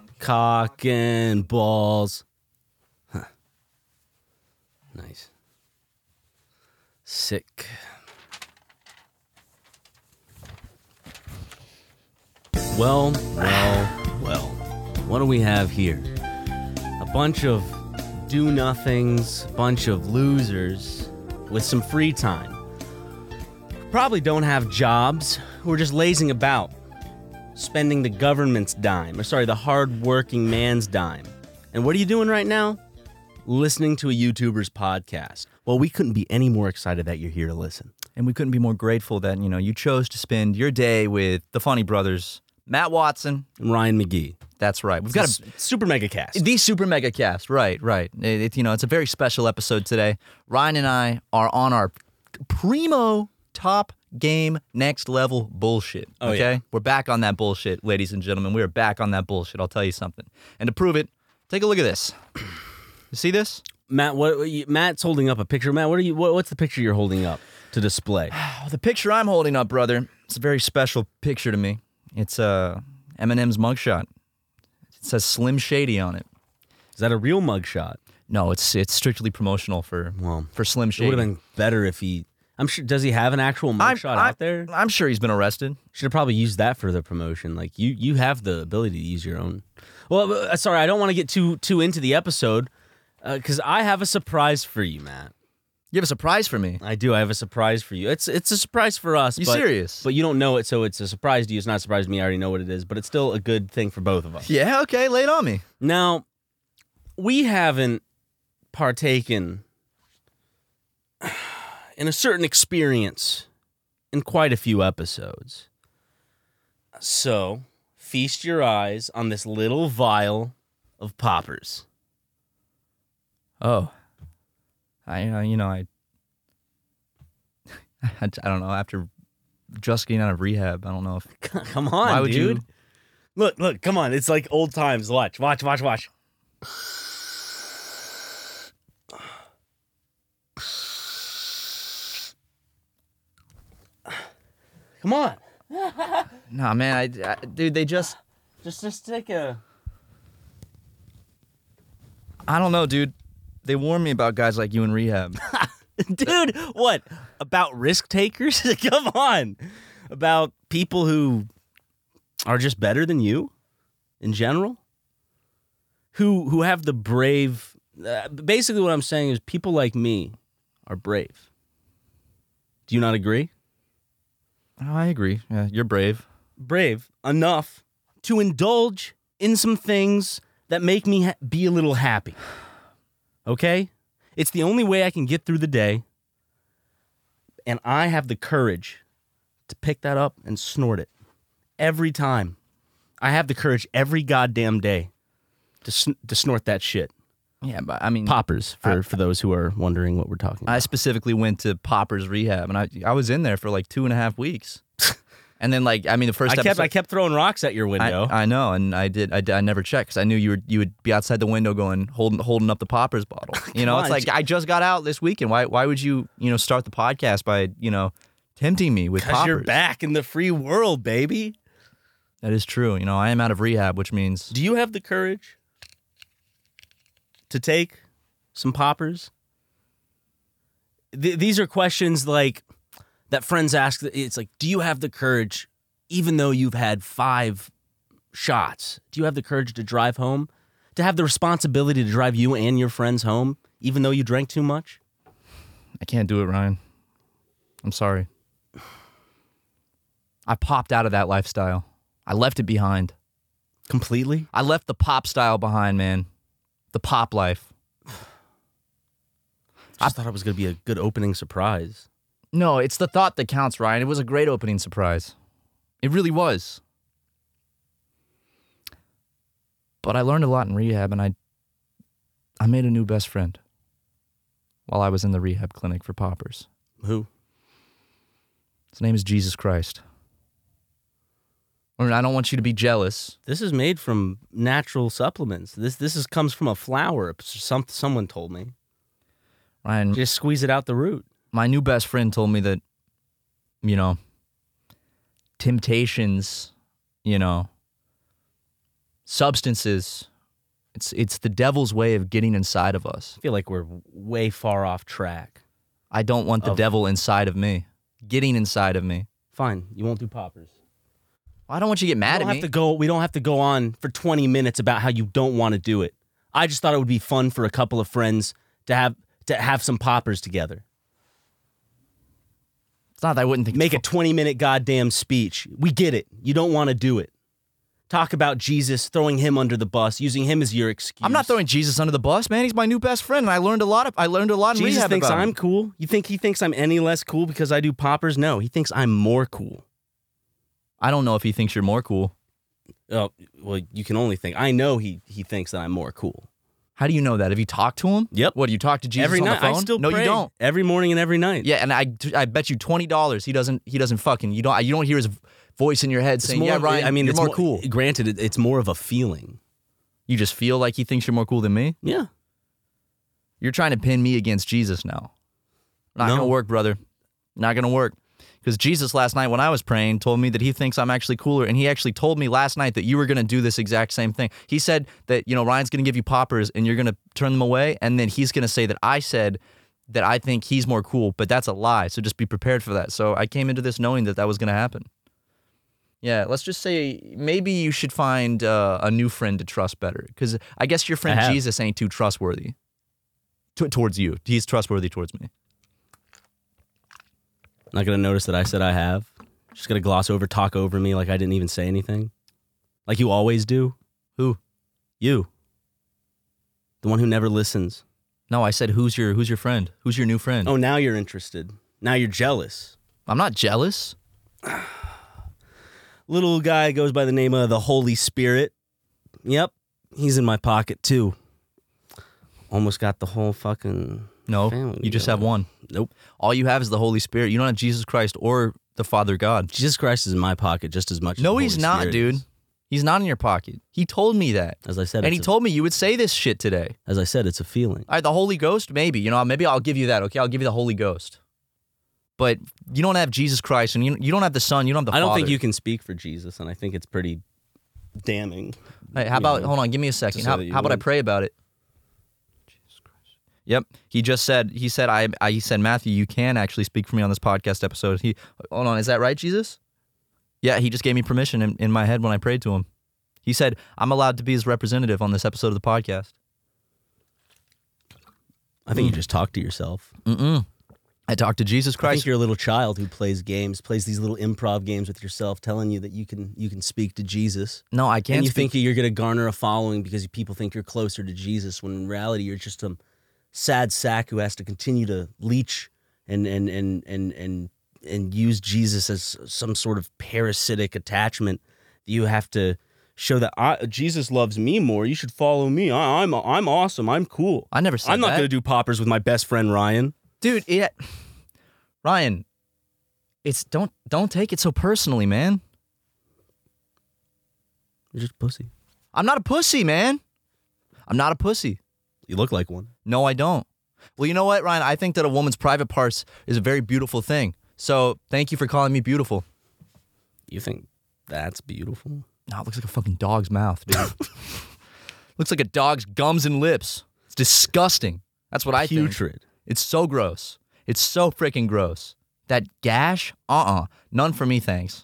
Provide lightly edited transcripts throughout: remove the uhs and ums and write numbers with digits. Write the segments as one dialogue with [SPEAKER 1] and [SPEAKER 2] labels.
[SPEAKER 1] Cock and balls. Huh. Nice. Sick. Well. What do we have here? A bunch of do-nothings, a bunch of losers with some free time. Probably don't have jobs, who are just lazing about, spending the government's dime, the hard-working man's dime. And what are you doing right now? Listening to a YouTuber's podcast. Well, we couldn't be any more excited that you're here to listen.
[SPEAKER 2] And we couldn't be more grateful that, you chose to spend your day with the funny brothers, Matt Watson
[SPEAKER 1] and Ryan McGee.
[SPEAKER 2] That's right. We've got a
[SPEAKER 1] super mega cast.
[SPEAKER 2] The super mega cast. Right. It's a very special episode today. Ryan and I are on our primo top game next level bullshit. Okay?
[SPEAKER 1] Yeah.
[SPEAKER 2] We're back on that bullshit, ladies and gentlemen. We are back on that bullshit. I'll tell you something. And to prove it, take a look at this. You see this?
[SPEAKER 1] Matt, Matt's holding up a picture. Matt, what's the picture you're holding up to display?
[SPEAKER 2] The picture I'm holding up, brother, it's a very special picture to me. It's Eminem's mugshot. It says Slim Shady on it.
[SPEAKER 1] Is that a real mugshot?
[SPEAKER 2] No, it's strictly promotional for Slim Shady.
[SPEAKER 1] It would have been better if he... I'm sure. Does he have an actual mugshot out there?
[SPEAKER 2] I'm sure he's been arrested.
[SPEAKER 1] Should have probably used that for the promotion. Like you have the ability to use your own. Well, sorry, I don't want to get too into the episode because I have a surprise for you, Matt.
[SPEAKER 2] You have a surprise for me?
[SPEAKER 1] I do. I have a surprise for you. It's a surprise for us.
[SPEAKER 2] You serious?
[SPEAKER 1] But you don't know it, so it's a surprise to you. It's not a surprise to me. I already know what it is, but it's still a good thing for both of us.
[SPEAKER 2] Yeah. Okay. Lay it on me.
[SPEAKER 1] Now, we haven't partaken in a certain experience in quite a few episodes. So, feast your eyes on this little vial of poppers.
[SPEAKER 2] Oh. I don't know, after just getting out of rehab, I don't know if...
[SPEAKER 1] Come on,
[SPEAKER 2] why would
[SPEAKER 1] dude.
[SPEAKER 2] you?
[SPEAKER 1] Look, come on. It's like old times. Watch. Come on.
[SPEAKER 2] Nah, man, dude, they just
[SPEAKER 1] take a...
[SPEAKER 2] I don't know, dude. They warned me about guys like you in rehab.
[SPEAKER 1] Dude, what? About risk takers? Come on. About people who are just better than you in general? Who have the brave... basically what I'm saying is people like me are brave. Do you not agree?
[SPEAKER 2] Oh, I agree. Yeah, you're brave.
[SPEAKER 1] Brave enough to indulge in some things that make me be a little happy. Okay? It's the only way I can get through the day, and I have the courage to pick that up and snort it every time. I have the courage every goddamn day to snort that shit.
[SPEAKER 2] Yeah, but I mean...
[SPEAKER 1] Poppers, for those who are wondering what we're talking about.
[SPEAKER 2] I specifically went to Poppers Rehab, and I was in there for like 2.5 weeks. And then, the first episode...
[SPEAKER 1] I kept throwing rocks at your window.
[SPEAKER 2] I know, and I never checked, because I knew you would be outside the window going, holding up the Poppers bottle. It's like, I just got out this weekend. Why would you, start the podcast by, tempting me with Poppers?
[SPEAKER 1] Because you're back in the free world, baby.
[SPEAKER 2] That is true. I am out of rehab, which means...
[SPEAKER 1] Do you have the courage to take some poppers? These are questions like that friends ask. It's like, do you have the courage, even though you've had 5 shots, do you have the courage to drive home? To have the responsibility to drive you and your friends home, even though you drank too much?
[SPEAKER 2] I can't do it, Ryan. I'm sorry. I popped out of that lifestyle. I left it behind.
[SPEAKER 1] Completely?
[SPEAKER 2] I left the pop style behind, man. The pop life.
[SPEAKER 1] I thought it was going to be a good opening surprise.
[SPEAKER 2] No, it's the thought that counts, Ryan. It was a great opening surprise. It really was. But I learned a lot in rehab, and I made a new best friend while I was in the rehab clinic for poppers.
[SPEAKER 1] Who?
[SPEAKER 2] His name is Jesus Christ. I don't want you to be jealous.
[SPEAKER 1] This is made from natural supplements. This comes from a flower. Someone told me.
[SPEAKER 2] Ryan,
[SPEAKER 1] just squeeze it out the root.
[SPEAKER 2] My new best friend told me that, temptations, substances, it's the devil's way of getting inside of us.
[SPEAKER 1] I feel like we're way far off track.
[SPEAKER 2] I don't want the devil inside of me, getting inside of me.
[SPEAKER 1] Fine, you won't do poppers.
[SPEAKER 2] I don't want you to get mad at me.
[SPEAKER 1] We don't have to go on for 20 minutes about how you don't want to do it. I just thought it would be fun for a couple of friends to have some poppers together.
[SPEAKER 2] It's not that I wouldn't think.
[SPEAKER 1] Make a 20-minute goddamn speech. We get it. You don't want to do it. Talk about Jesus, throwing him under the bus, using him as your excuse.
[SPEAKER 2] I'm not throwing Jesus under the bus, man. He's my new best friend, and I learned a lot in
[SPEAKER 1] Jesus
[SPEAKER 2] rehab
[SPEAKER 1] thinks
[SPEAKER 2] about
[SPEAKER 1] I'm
[SPEAKER 2] him.
[SPEAKER 1] cool. You think he thinks I'm any less cool because I do poppers? No, he thinks I'm more cool.
[SPEAKER 2] I don't know if he thinks you're more cool.
[SPEAKER 1] Oh, well, you can only think. I know he thinks that I'm more cool.
[SPEAKER 2] How do you know that? Have you talked to him?
[SPEAKER 1] Yep.
[SPEAKER 2] What, do you talk to Jesus
[SPEAKER 1] Every
[SPEAKER 2] on
[SPEAKER 1] night.
[SPEAKER 2] the phone?
[SPEAKER 1] I still
[SPEAKER 2] no,
[SPEAKER 1] pray.
[SPEAKER 2] you don't.
[SPEAKER 1] Every morning and every night.
[SPEAKER 2] Yeah, and I bet you $20 he doesn't fucking you don't hear his voice in your head saying, "Yeah, Ryan, I mean, you're more cool."
[SPEAKER 1] Granted, it's more of a feeling.
[SPEAKER 2] You just feel like he thinks you're more cool than me?
[SPEAKER 1] Yeah.
[SPEAKER 2] You're trying to pin me against Jesus now. Not
[SPEAKER 1] No.
[SPEAKER 2] going to work, brother. Not going to work. Because Jesus last night when I was praying told me that he thinks I'm actually cooler, and he actually told me last night that you were going to do this exact same thing. He said that, Ryan's going to give you poppers and you're going to turn them away, and then he's going to say that I said that I think he's more cool, but that's a lie, so just be prepared for that. So I came into this knowing that that was going to happen. Yeah, let's just say maybe you should find a new friend to trust better, because I guess your friend Jesus ain't too trustworthy towards you. He's trustworthy towards me.
[SPEAKER 1] Not going to notice that I said I have. Just going to talk over me like I didn't even say anything. Like you always do.
[SPEAKER 2] Who?
[SPEAKER 1] You. The one who never listens.
[SPEAKER 2] No, I said who's your friend? Who's your new friend?
[SPEAKER 1] Oh, now you're interested. Now you're jealous.
[SPEAKER 2] I'm not jealous.
[SPEAKER 1] Little guy goes by the name of the Holy Spirit. Yep. He's in my pocket too. Almost got the whole fucking
[SPEAKER 2] No,
[SPEAKER 1] family
[SPEAKER 2] you just
[SPEAKER 1] going.
[SPEAKER 2] have one.
[SPEAKER 1] Nope.
[SPEAKER 2] All you have is the Holy Spirit. You don't have Jesus Christ or the Father God.
[SPEAKER 1] Jesus Christ is in my pocket just as much as
[SPEAKER 2] No,
[SPEAKER 1] the
[SPEAKER 2] he's
[SPEAKER 1] Holy
[SPEAKER 2] not,
[SPEAKER 1] Spirit
[SPEAKER 2] dude.
[SPEAKER 1] is.
[SPEAKER 2] He's not in your pocket. He told me that.
[SPEAKER 1] As I said,
[SPEAKER 2] And he told me you would say this shit today.
[SPEAKER 1] As I said, it's a feeling.
[SPEAKER 2] All right, the Holy Ghost, maybe. Maybe I'll give you that, okay? I'll give you the Holy Ghost. But you don't have Jesus Christ, and you don't have the Son, you don't have the Father.
[SPEAKER 1] I don't think you can speak for Jesus, and I think it's pretty damning.
[SPEAKER 2] Hey, how about, hold on, give me a second. How about I pray about it? Jesus Christ. Yep. He said, Matthew, you can actually speak for me on this podcast episode. Hold on, is that right, Jesus? Yeah, he just gave me permission in my head when I prayed to him. He said, I'm allowed to be his representative on this episode of the podcast.
[SPEAKER 1] I think you just talk to yourself.
[SPEAKER 2] I talked to Jesus
[SPEAKER 1] I
[SPEAKER 2] Christ.
[SPEAKER 1] think you're a little child who plays these little improv games with yourself, telling you that you can speak to Jesus.
[SPEAKER 2] No, I can't.
[SPEAKER 1] And you think you're going to garner a following because people think you're closer to Jesus, when in reality you're just some sad sack who has to continue to leech and use Jesus as some sort of parasitic attachment. You have to show that Jesus loves me more. You should follow me. I'm awesome. I'm cool.
[SPEAKER 2] I never said that.
[SPEAKER 1] I'm not going to do poppers with my best friend Ryan.
[SPEAKER 2] Dude, Ryan, it's don't take it so personally, man.
[SPEAKER 1] You're just a pussy.
[SPEAKER 2] I'm not a pussy, man. I'm not a pussy.
[SPEAKER 1] You look like one.
[SPEAKER 2] No, I don't. Well, you know what, Ryan? I think that a woman's private parts is a very beautiful thing. So thank you for calling me beautiful.
[SPEAKER 1] You think that's beautiful?
[SPEAKER 2] No, it looks like a fucking dog's mouth, dude. Looks like a dog's gums and lips. It's disgusting. That's what I think.
[SPEAKER 1] Putrid.
[SPEAKER 2] It's so gross. It's so freaking gross. That gash? None for me, thanks.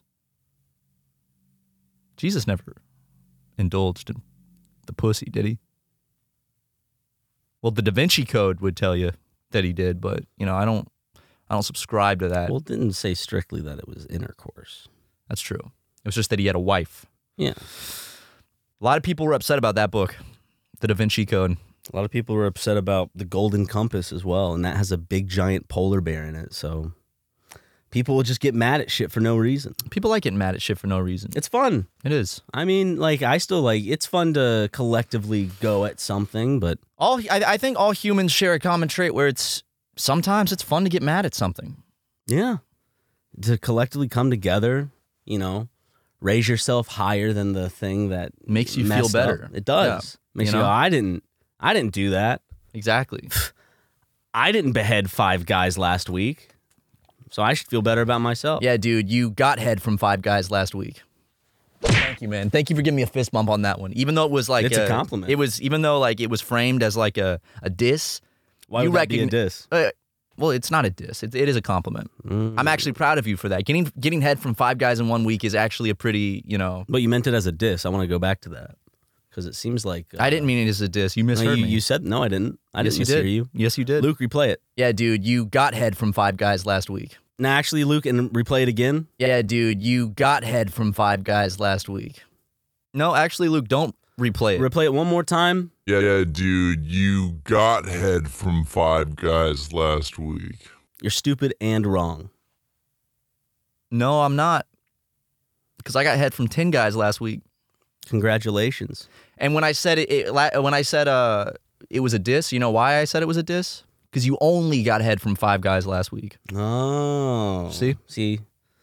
[SPEAKER 2] Jesus never indulged in the pussy, did he? Well, the Da Vinci Code would tell you that he did, but I don't subscribe to that.
[SPEAKER 1] Well, it didn't say strictly that it was intercourse.
[SPEAKER 2] That's true. It was just that he had a wife.
[SPEAKER 1] Yeah.
[SPEAKER 2] A lot of people were upset about that book, the Da Vinci Code.
[SPEAKER 1] A lot of people were upset about the Golden Compass as well, and that has a big giant polar bear in it. So people will just get mad at shit for no reason.
[SPEAKER 2] People like getting mad at shit for no reason.
[SPEAKER 1] It's fun.
[SPEAKER 2] It is.
[SPEAKER 1] I mean, I still it's fun to collectively go at something, but
[SPEAKER 2] I think all humans share a common trait where sometimes it's fun to get mad at something.
[SPEAKER 1] Yeah. To collectively come together, raise yourself higher than the thing that
[SPEAKER 2] makes you feel better.
[SPEAKER 1] Up. It does. Yeah. Makes you go, I didn't do that.
[SPEAKER 2] Exactly.
[SPEAKER 1] I didn't behead 5 guys last week, so I should feel better about myself.
[SPEAKER 2] Yeah, dude, you got head from 5 guys last week. Thank you, man. Thank you for giving me a fist bump on that one. Even though it was like
[SPEAKER 1] It's a compliment.
[SPEAKER 2] It was even though like it was framed as like a diss.
[SPEAKER 1] Why would that be a diss?
[SPEAKER 2] Well, it's not a diss. It is a compliment. I'm actually proud of you for that. Getting head from 5 guys in 1 week is actually a pretty,
[SPEAKER 1] But you meant it as a diss. I want to go back to that because it seems like
[SPEAKER 2] I didn't mean it as a diss. You misheard me.
[SPEAKER 1] You said no. I didn't. I
[SPEAKER 2] Yes,
[SPEAKER 1] didn't
[SPEAKER 2] you
[SPEAKER 1] mishear
[SPEAKER 2] did.
[SPEAKER 1] you.
[SPEAKER 2] Yes, you did.
[SPEAKER 1] Luke, replay it.
[SPEAKER 2] Yeah, dude, you got head from 5 guys last week.
[SPEAKER 1] Now, actually, Luke, and replay it again.
[SPEAKER 2] Yeah, dude, you got head from 5 guys last week. No, actually, Luke, don't replay it.
[SPEAKER 1] Replay it one more time.
[SPEAKER 3] Yeah, dude, you got head from 5 guys last week.
[SPEAKER 1] You're stupid and wrong.
[SPEAKER 2] No, I'm not. Because I got head from 10 guys last week.
[SPEAKER 1] Congratulations.
[SPEAKER 2] And when I said it was a diss, you know why I said it was a diss? Because you only got head from 5 guys last week.
[SPEAKER 1] Oh. See?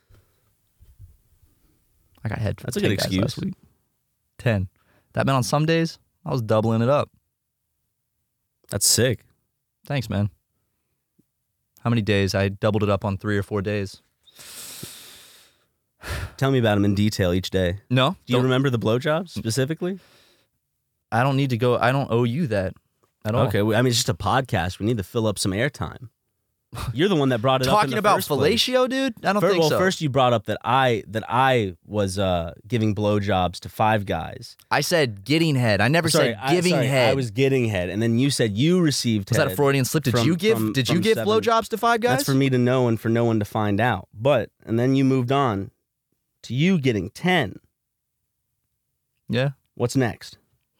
[SPEAKER 2] I got head from
[SPEAKER 1] That's a
[SPEAKER 2] 10
[SPEAKER 1] good
[SPEAKER 2] guys
[SPEAKER 1] excuse.
[SPEAKER 2] last week. 10. That meant on some days, I was doubling it up.
[SPEAKER 1] That's sick.
[SPEAKER 2] Thanks, man. How many days? I doubled it up on 3 or 4 days.
[SPEAKER 1] Tell me about them in detail each day.
[SPEAKER 2] No.
[SPEAKER 1] Do you remember the blowjobs specifically?
[SPEAKER 2] I don't need to go. I don't owe you that at all.
[SPEAKER 1] Okay, I mean, it's just a podcast. We need to fill up some airtime. You're the one that brought it up in
[SPEAKER 2] Talking
[SPEAKER 1] the
[SPEAKER 2] about
[SPEAKER 1] first place.
[SPEAKER 2] fellatio, dude? I don't think so.
[SPEAKER 1] First you brought up that I was giving blowjobs to 5 guys.
[SPEAKER 2] I said getting head. I never said giving head.
[SPEAKER 1] I was getting head, and then you said you received
[SPEAKER 2] Was
[SPEAKER 1] head.
[SPEAKER 2] that a Freudian slip? Did you give
[SPEAKER 1] 7.
[SPEAKER 2] blowjobs to 5 guys?
[SPEAKER 1] That's for me to know and for no one to find out. And then you moved on to you getting 10.
[SPEAKER 2] Yeah.
[SPEAKER 1] What's next?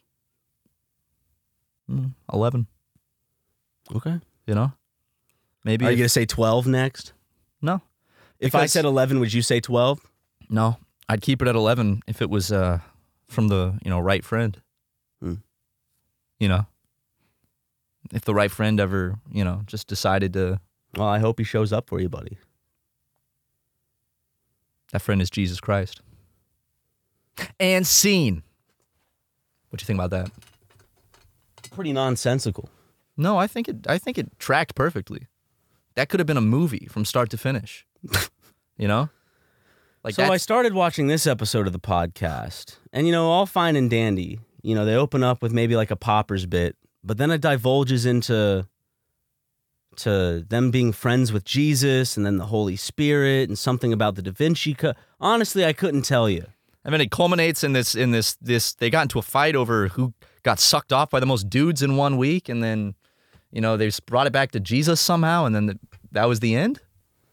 [SPEAKER 2] 11.
[SPEAKER 1] Okay.
[SPEAKER 2] You know? Maybe.
[SPEAKER 1] Are you going to say 12 next?
[SPEAKER 2] No.
[SPEAKER 1] If I
[SPEAKER 2] Because-
[SPEAKER 1] said 11, would you say 12?
[SPEAKER 2] No. I'd keep it at 11 if it was from the, right friend.
[SPEAKER 1] Hmm.
[SPEAKER 2] You know? If the right friend ever, just decided to.
[SPEAKER 1] Well, I hope he shows up for you, buddy.
[SPEAKER 2] That friend is Jesus Christ. And scene. What do you think about that?
[SPEAKER 1] Pretty nonsensical.
[SPEAKER 2] No, I think it tracked perfectly. That could have been a movie from start to finish. Like
[SPEAKER 1] So I started watching this episode of the podcast, and all fine and dandy. They open up with maybe like a Poppers bit, but then it divulges into them being friends with Jesus, and then the Holy Spirit, and something about the Da Vinci Code. Honestly, I couldn't tell you.
[SPEAKER 2] And then it culminates in this. They got into a fight over who got sucked off by the most dudes in 1 week, and then, they just brought it back to Jesus somehow, and then that was the end.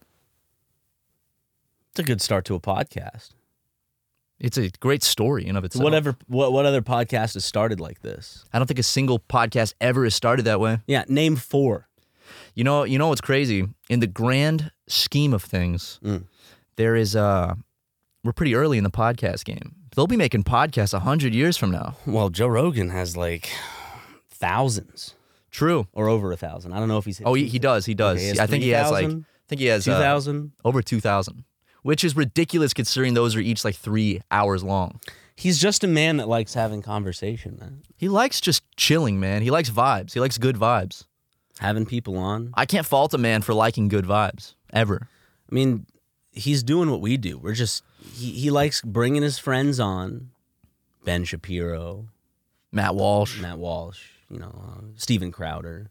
[SPEAKER 1] It's a good start to a podcast.
[SPEAKER 2] It's a great story in of itself.
[SPEAKER 1] What other podcast has started like this?
[SPEAKER 2] I don't think a single podcast ever has started that way.
[SPEAKER 1] Yeah, name 4.
[SPEAKER 2] You know what's crazy? In the grand scheme of things, there is we're pretty early in the podcast game. They'll be making podcasts 100 years from now.
[SPEAKER 1] Well, Joe Rogan has like thousands.
[SPEAKER 2] True.
[SPEAKER 1] Or over 1,000. I don't know if he's hit.
[SPEAKER 2] Oh, he does. He does.
[SPEAKER 1] Okay,
[SPEAKER 2] I think he has
[SPEAKER 1] 2,000.
[SPEAKER 2] over 2,000, which is ridiculous considering those are each like 3 hours long.
[SPEAKER 1] He's just a man that likes having conversation, man.
[SPEAKER 2] He likes just chilling, man. He likes vibes. He likes good vibes.
[SPEAKER 1] Having people on.
[SPEAKER 2] I can't fault a man for liking good vibes, ever.
[SPEAKER 1] I mean, he's doing what we do. We're just, he likes bringing his friends on. Ben Shapiro.
[SPEAKER 2] Matt Walsh.
[SPEAKER 1] Steven Crowder.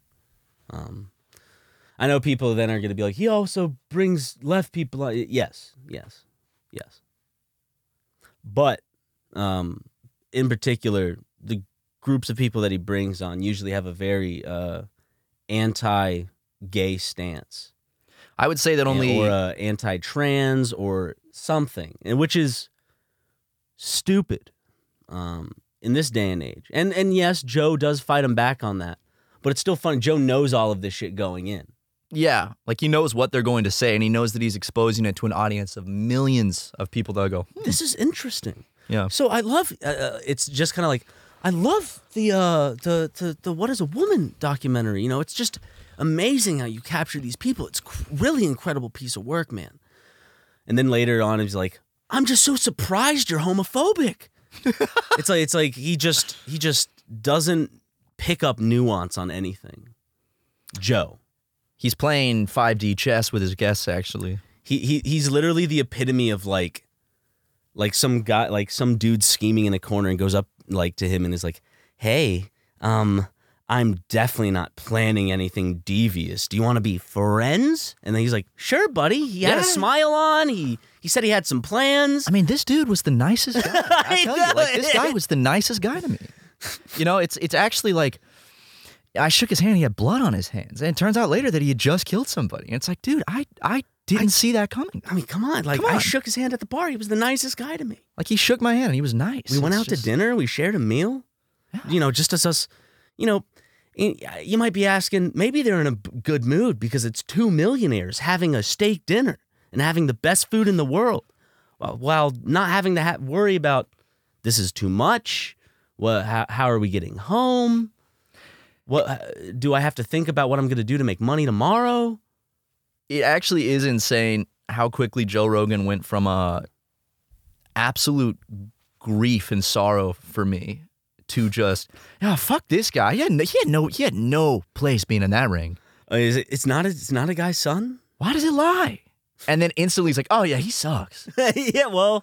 [SPEAKER 1] I know people then are going to be like, he also brings left people on. Yes. But in particular, the groups of people that he brings on usually have a very anti-gay stance.
[SPEAKER 2] I would say that only...
[SPEAKER 1] Or anti-trans or something, and which is stupid in this day and age. And yes, Joe does fight him back on that, but it's still funny. Joe knows all of this shit going in.
[SPEAKER 2] Yeah, like he knows what they're going to say, and he knows that he's exposing it to an audience of millions of people that go,
[SPEAKER 1] This is interesting.
[SPEAKER 2] Yeah.
[SPEAKER 1] So I love. It's just kind of like I love the What Is a Woman documentary. It's just amazing how you capture these people. It's really incredible piece of work, man. And then later on, he's like, I'm just so surprised you're homophobic. It's like he just doesn't pick up nuance on anything. Joe.
[SPEAKER 2] He's playing 5D chess with his guests, actually.
[SPEAKER 1] He's literally the epitome of like like some guy, like some dude scheming in a corner and goes up like to him and is like, "Hey, I'm definitely not planning anything devious. Do you want to be friends?" And then he's like, "Sure, buddy." He had a smile on. He said he had some plans.
[SPEAKER 2] I mean, this dude was the nicest guy. I tell you, like, this guy was the nicest guy to me. You know, it's actually like, I shook his hand. He had blood on his hands, and it turns out later that he had just killed somebody. And it's like, dude, I didn't see that coming.
[SPEAKER 1] I mean, come on. Like, I shook his hand at the bar. He was the nicest guy to me.
[SPEAKER 2] Like, he shook my hand, and he was nice.
[SPEAKER 1] We went out to dinner. We shared a meal. Yeah. You know, just as us, you know, you might be asking, maybe they're in a good mood because it's two millionaires having a steak dinner and having the best food in the world, while not having to worry about, this is too much. How are we getting home? What do I have to think about what I'm going to do to make money tomorrow?
[SPEAKER 2] It actually is insane how quickly Joe Rogan went from absolute grief and sorrow for me to just, fuck this guy. He had no place being in that ring.
[SPEAKER 1] It's not a guy's son?
[SPEAKER 2] Why does it lie? And then instantly he's like, oh yeah, he sucks.
[SPEAKER 1] Yeah, well.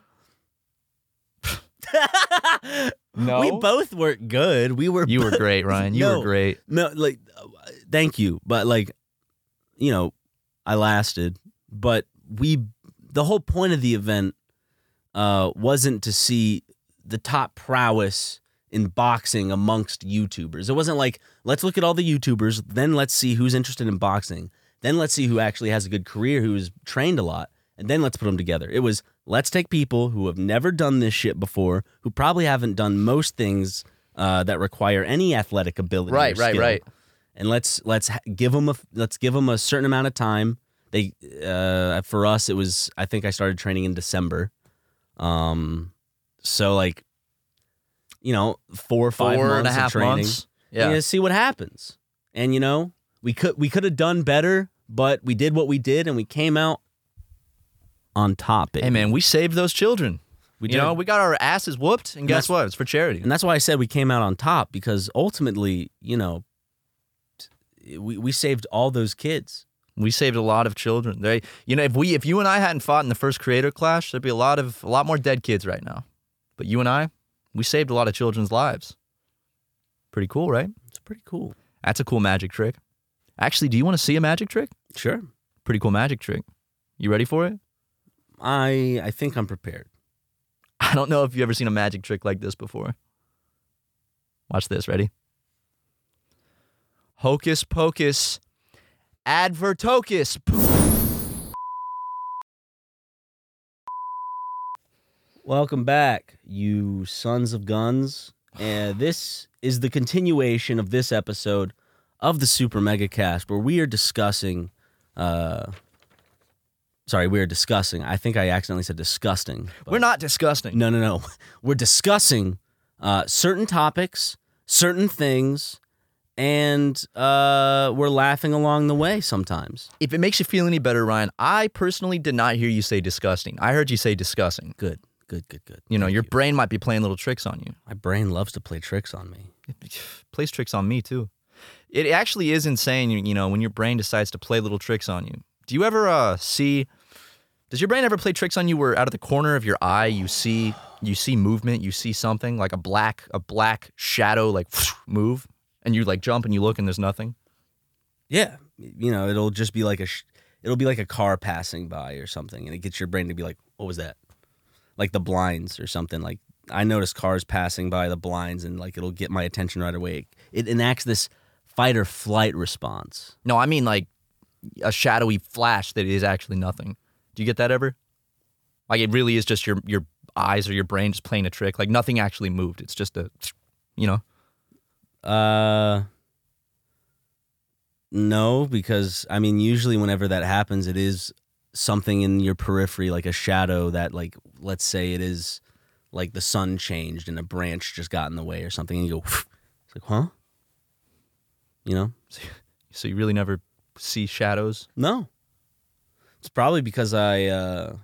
[SPEAKER 2] No.
[SPEAKER 1] We both were good. You were
[SPEAKER 2] great, Ryan. You were great.
[SPEAKER 1] No, like, thank you. But like, you know, I lasted. But the whole point of the event wasn't to see the top prowess in boxing amongst YouTubers. It wasn't like, let's look at all the YouTubers, then let's see who's interested in boxing, then let's see who actually has a good career, who's trained a lot, and then let's put them together. It was, let's take people who have never done this shit before, who probably haven't done most things that require any athletic ability. Right. And let's give them a certain amount of time. They for us, it was, I think I started training in December. So like, you know, 4 or 5 months of training. Yeah. See what happens. And you know, we could have done better, but we did what we did and we came out on top. Baby.
[SPEAKER 2] Hey man, we saved those children. We got our asses whooped, and guess what? It's for charity.
[SPEAKER 1] And that's why I said we came out on top, because ultimately, you know, we saved all those kids.
[SPEAKER 2] We saved a lot of children. If you and I hadn't fought in the first creator clash, there'd be a lot more dead kids right now. But you and I, we saved a lot of children's lives. Pretty cool, right?
[SPEAKER 1] It's pretty cool.
[SPEAKER 2] That's a cool magic trick. Actually, do you want to see a magic trick?
[SPEAKER 1] Sure.
[SPEAKER 2] Pretty cool magic trick. You ready for it?
[SPEAKER 1] I think I'm prepared.
[SPEAKER 2] I don't know if you've ever seen a magic trick like this before. Watch this. Ready? Hocus pocus, advertocus.
[SPEAKER 1] Welcome back, you sons of guns. And this is the continuation of this episode of the Super Mega Cast, where we are discussing. We are discussing. I think I accidentally said disgusting.
[SPEAKER 2] We're not disgusting.
[SPEAKER 1] No. We're discussing certain topics, certain things, and we're laughing along the way sometimes.
[SPEAKER 2] If it makes you feel any better, Ryan, I personally did not hear you say disgusting. I heard you say discussing.
[SPEAKER 1] Good.
[SPEAKER 2] You know, your brain might be playing little tricks on you.
[SPEAKER 1] My brain loves to play tricks on me.
[SPEAKER 2] It plays tricks on me, too. It actually is insane, you know, when your brain decides to play little tricks on you. Do you ever does your brain ever play tricks on you where out of the corner of your eye you see movement, you see something like a black shadow like move, and you like jump and you look and there's nothing?
[SPEAKER 1] Yeah, you know, it'll just be like a car passing by or something, and it gets your brain to be like, what was that? Like the blinds or something. Like I notice cars passing by the blinds, and like it'll get my attention right away. It enacts this fight or flight response.
[SPEAKER 2] No, I mean like a shadowy flash that is actually nothing. Do you get that ever? Like it really is just your eyes or your brain just playing a trick. Like nothing actually moved. It's just you know?
[SPEAKER 1] No, because I mean usually whenever that happens, it is something in your periphery, like a shadow that, like, let's say it is like the sun changed and a branch just got in the way or something, and you go, it's like, huh? You know?
[SPEAKER 2] So you really never see shadows?
[SPEAKER 1] No. It's probably because I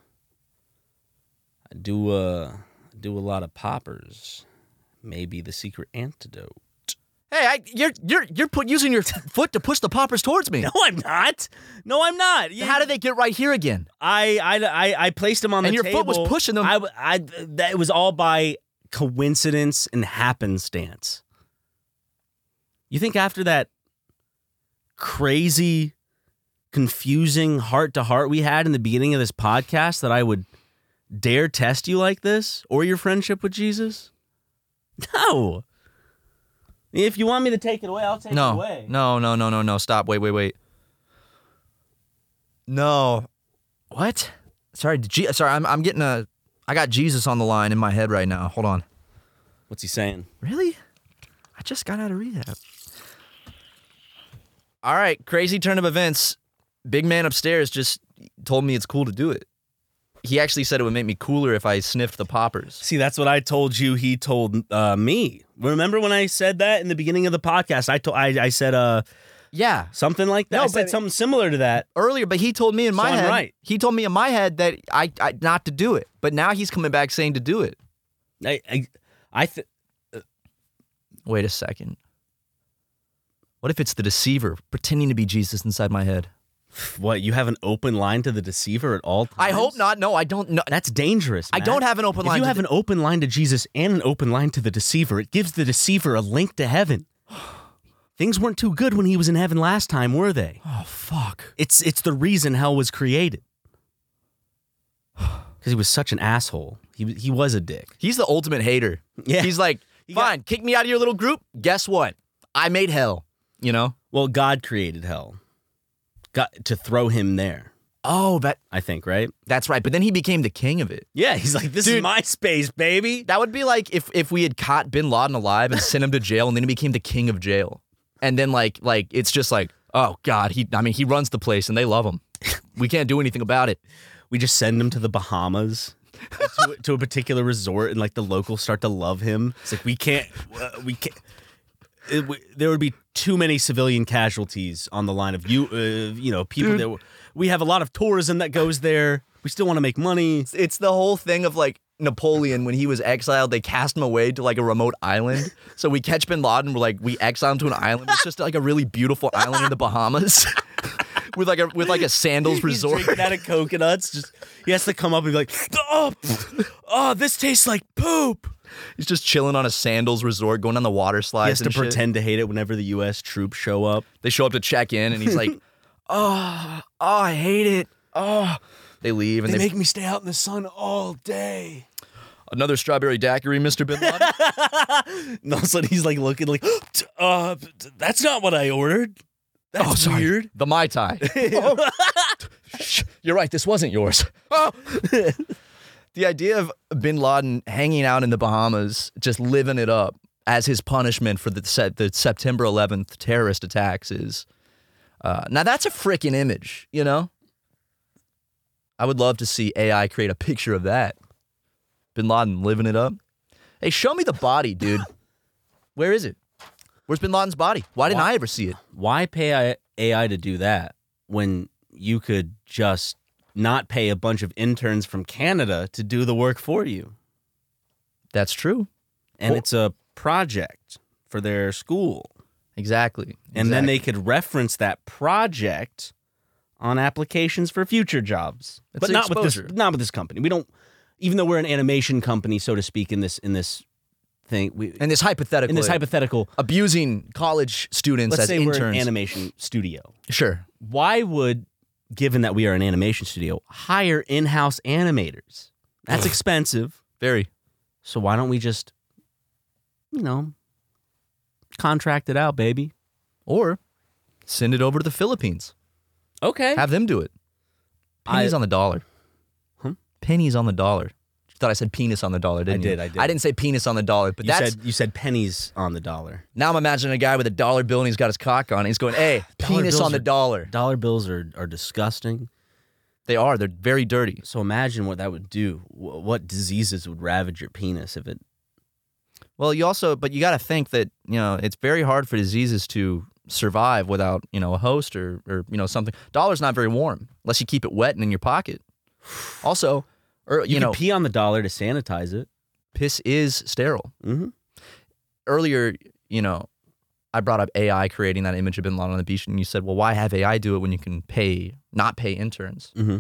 [SPEAKER 1] do a lot of poppers. Maybe the secret antidote.
[SPEAKER 2] Hey, you're using your foot to push the poppers towards me.
[SPEAKER 1] No, I'm not. No, I'm not.
[SPEAKER 2] How did they get right here again?
[SPEAKER 1] I placed them on the table.
[SPEAKER 2] And your foot was pushing them.
[SPEAKER 1] That was all by coincidence and happenstance. You think after that crazy, confusing heart-to-heart we had in the beginning of this podcast that I would dare test you like this or your friendship with Jesus? No. If you want me to take it away, I'll take it away.
[SPEAKER 2] No. Stop. Wait. No. What? Sorry. I'm getting I got Jesus on the line in my head right now. Hold on.
[SPEAKER 1] What's he saying?
[SPEAKER 2] Really? I just got out of rehab. All right. Crazy turn of events. Big man upstairs just told me it's cool to do it. He actually said it would make me cooler if I sniffed the poppers.
[SPEAKER 1] See, that's what I told you. He told me. Remember when I said that in the beginning of the podcast? I said,
[SPEAKER 2] yeah,
[SPEAKER 1] something like that.
[SPEAKER 2] No,
[SPEAKER 1] I said something similar to that
[SPEAKER 2] earlier. But he told me in my head.
[SPEAKER 1] Right.
[SPEAKER 2] He told me in my head that I not to do it. But now he's coming back saying to do it. Wait a second. What if it's the deceiver pretending to be Jesus inside my head?
[SPEAKER 1] What, you have an open line to the deceiver at all times?
[SPEAKER 2] I hope not. No, I don't know.
[SPEAKER 1] That's dangerous, Matt.
[SPEAKER 2] I don't have an open line.
[SPEAKER 1] If you have an open line to Jesus and an open line to the deceiver, it gives the deceiver a link to heaven. Things weren't too good when he was in heaven last time, were they?
[SPEAKER 2] Oh, fuck.
[SPEAKER 1] It's the reason hell was created. Because he was such an asshole. He was a dick.
[SPEAKER 2] He's the ultimate hater.
[SPEAKER 1] Yeah.
[SPEAKER 2] He's like, fine, kick me out of your little group. Guess what? I made hell, you know?
[SPEAKER 1] Well, God created hell. Got to throw him there.
[SPEAKER 2] Oh,
[SPEAKER 1] I think, right?
[SPEAKER 2] That's right. But then he became the king of it.
[SPEAKER 1] Yeah, he's like, this is my space, baby.
[SPEAKER 2] That would be like if we had caught Bin Laden alive and sent him to jail, and then he became the king of jail. And then like it's just like, oh God, he runs the place and they love him. We can't do anything about it.
[SPEAKER 1] We just send him to the Bahamas, to a particular resort, and like the locals start to love him. It's like we can't. There would be too many civilian casualties on the line of people that we have a lot of tourism that goes there. We still want to make money.
[SPEAKER 2] It's the whole thing of like Napoleon when he was exiled. They cast him away to like a remote island. So we catch Bin Laden. We're like we exile him to an island. It's just like a really beautiful island in the Bahamas. With like a sandals resort.
[SPEAKER 1] He's drinking out of coconuts. Just he has to come up and be like, oh, this tastes like poop.
[SPEAKER 2] He's just chilling on a sandals resort, going on the water slides.
[SPEAKER 1] He has to pretend to hate it whenever the U.S. troops show up.
[SPEAKER 2] They show up to check in, and he's like, oh, I hate it. Oh, they leave and
[SPEAKER 1] they make me stay out in the sun all day.
[SPEAKER 2] Another strawberry daiquiri, Mr. Bin Laden.
[SPEAKER 1] And all of a sudden he's like looking like, that's not what I ordered. That's weird.
[SPEAKER 2] The Mai Tai. You're right. This wasn't yours. The idea of Bin Laden hanging out in the Bahamas, just living it up as his punishment for the September 11th terrorist attacks is, now that's a freaking image, you know? I would love to see AI create a picture of that. Bin Laden living it up. Hey, show me the body, dude. Where is it? Where's Bin Laden's body? Why didn't I ever see it?
[SPEAKER 1] Why pay AI to do that when you could just not pay a bunch of interns from Canada to do the work for you?
[SPEAKER 2] That's true.
[SPEAKER 1] And it's a project for their school.
[SPEAKER 2] Exactly.
[SPEAKER 1] And then they could reference that project on applications for future jobs.
[SPEAKER 2] It's
[SPEAKER 1] but not with this company. We don't, even though we're an animation company, so to speak, in this thing.
[SPEAKER 2] In this hypothetical. Abusing college students as interns.
[SPEAKER 1] Let's say we're an animation studio.
[SPEAKER 2] Sure.
[SPEAKER 1] Why would, given that we are an animation studio, hire in-house animators? That's expensive.
[SPEAKER 2] Very.
[SPEAKER 1] So why don't we just, contract it out, baby?
[SPEAKER 2] Or send it over to the Philippines.
[SPEAKER 1] Okay.
[SPEAKER 2] Have them do it. Pennies on the dollar.
[SPEAKER 1] Huh?
[SPEAKER 2] Pennies on the dollar. You thought I said penis on the dollar, didn't you?
[SPEAKER 1] I did.
[SPEAKER 2] I didn't say penis on the dollar, but
[SPEAKER 1] you said pennies on the dollar.
[SPEAKER 2] Now I'm imagining a guy with a dollar bill and he's got his cock on it. He's going, hey, penis on the dollar.
[SPEAKER 1] Dollar bills are disgusting.
[SPEAKER 2] They are. They're very dirty.
[SPEAKER 1] So imagine what that would do. What diseases would ravage your penis if it...
[SPEAKER 2] Well, you got to think that, it's very hard for diseases to survive without, a host or something. Dollar's not very warm unless you keep it wet and in your pocket. Also,
[SPEAKER 1] you can pee on the dollar to sanitize it.
[SPEAKER 2] Piss is sterile.
[SPEAKER 1] Mm-hmm.
[SPEAKER 2] Earlier, I brought up AI creating that image of Bin Laden on the beach, and you said, well, why have AI do it when you can not pay interns?
[SPEAKER 1] Mm-hmm.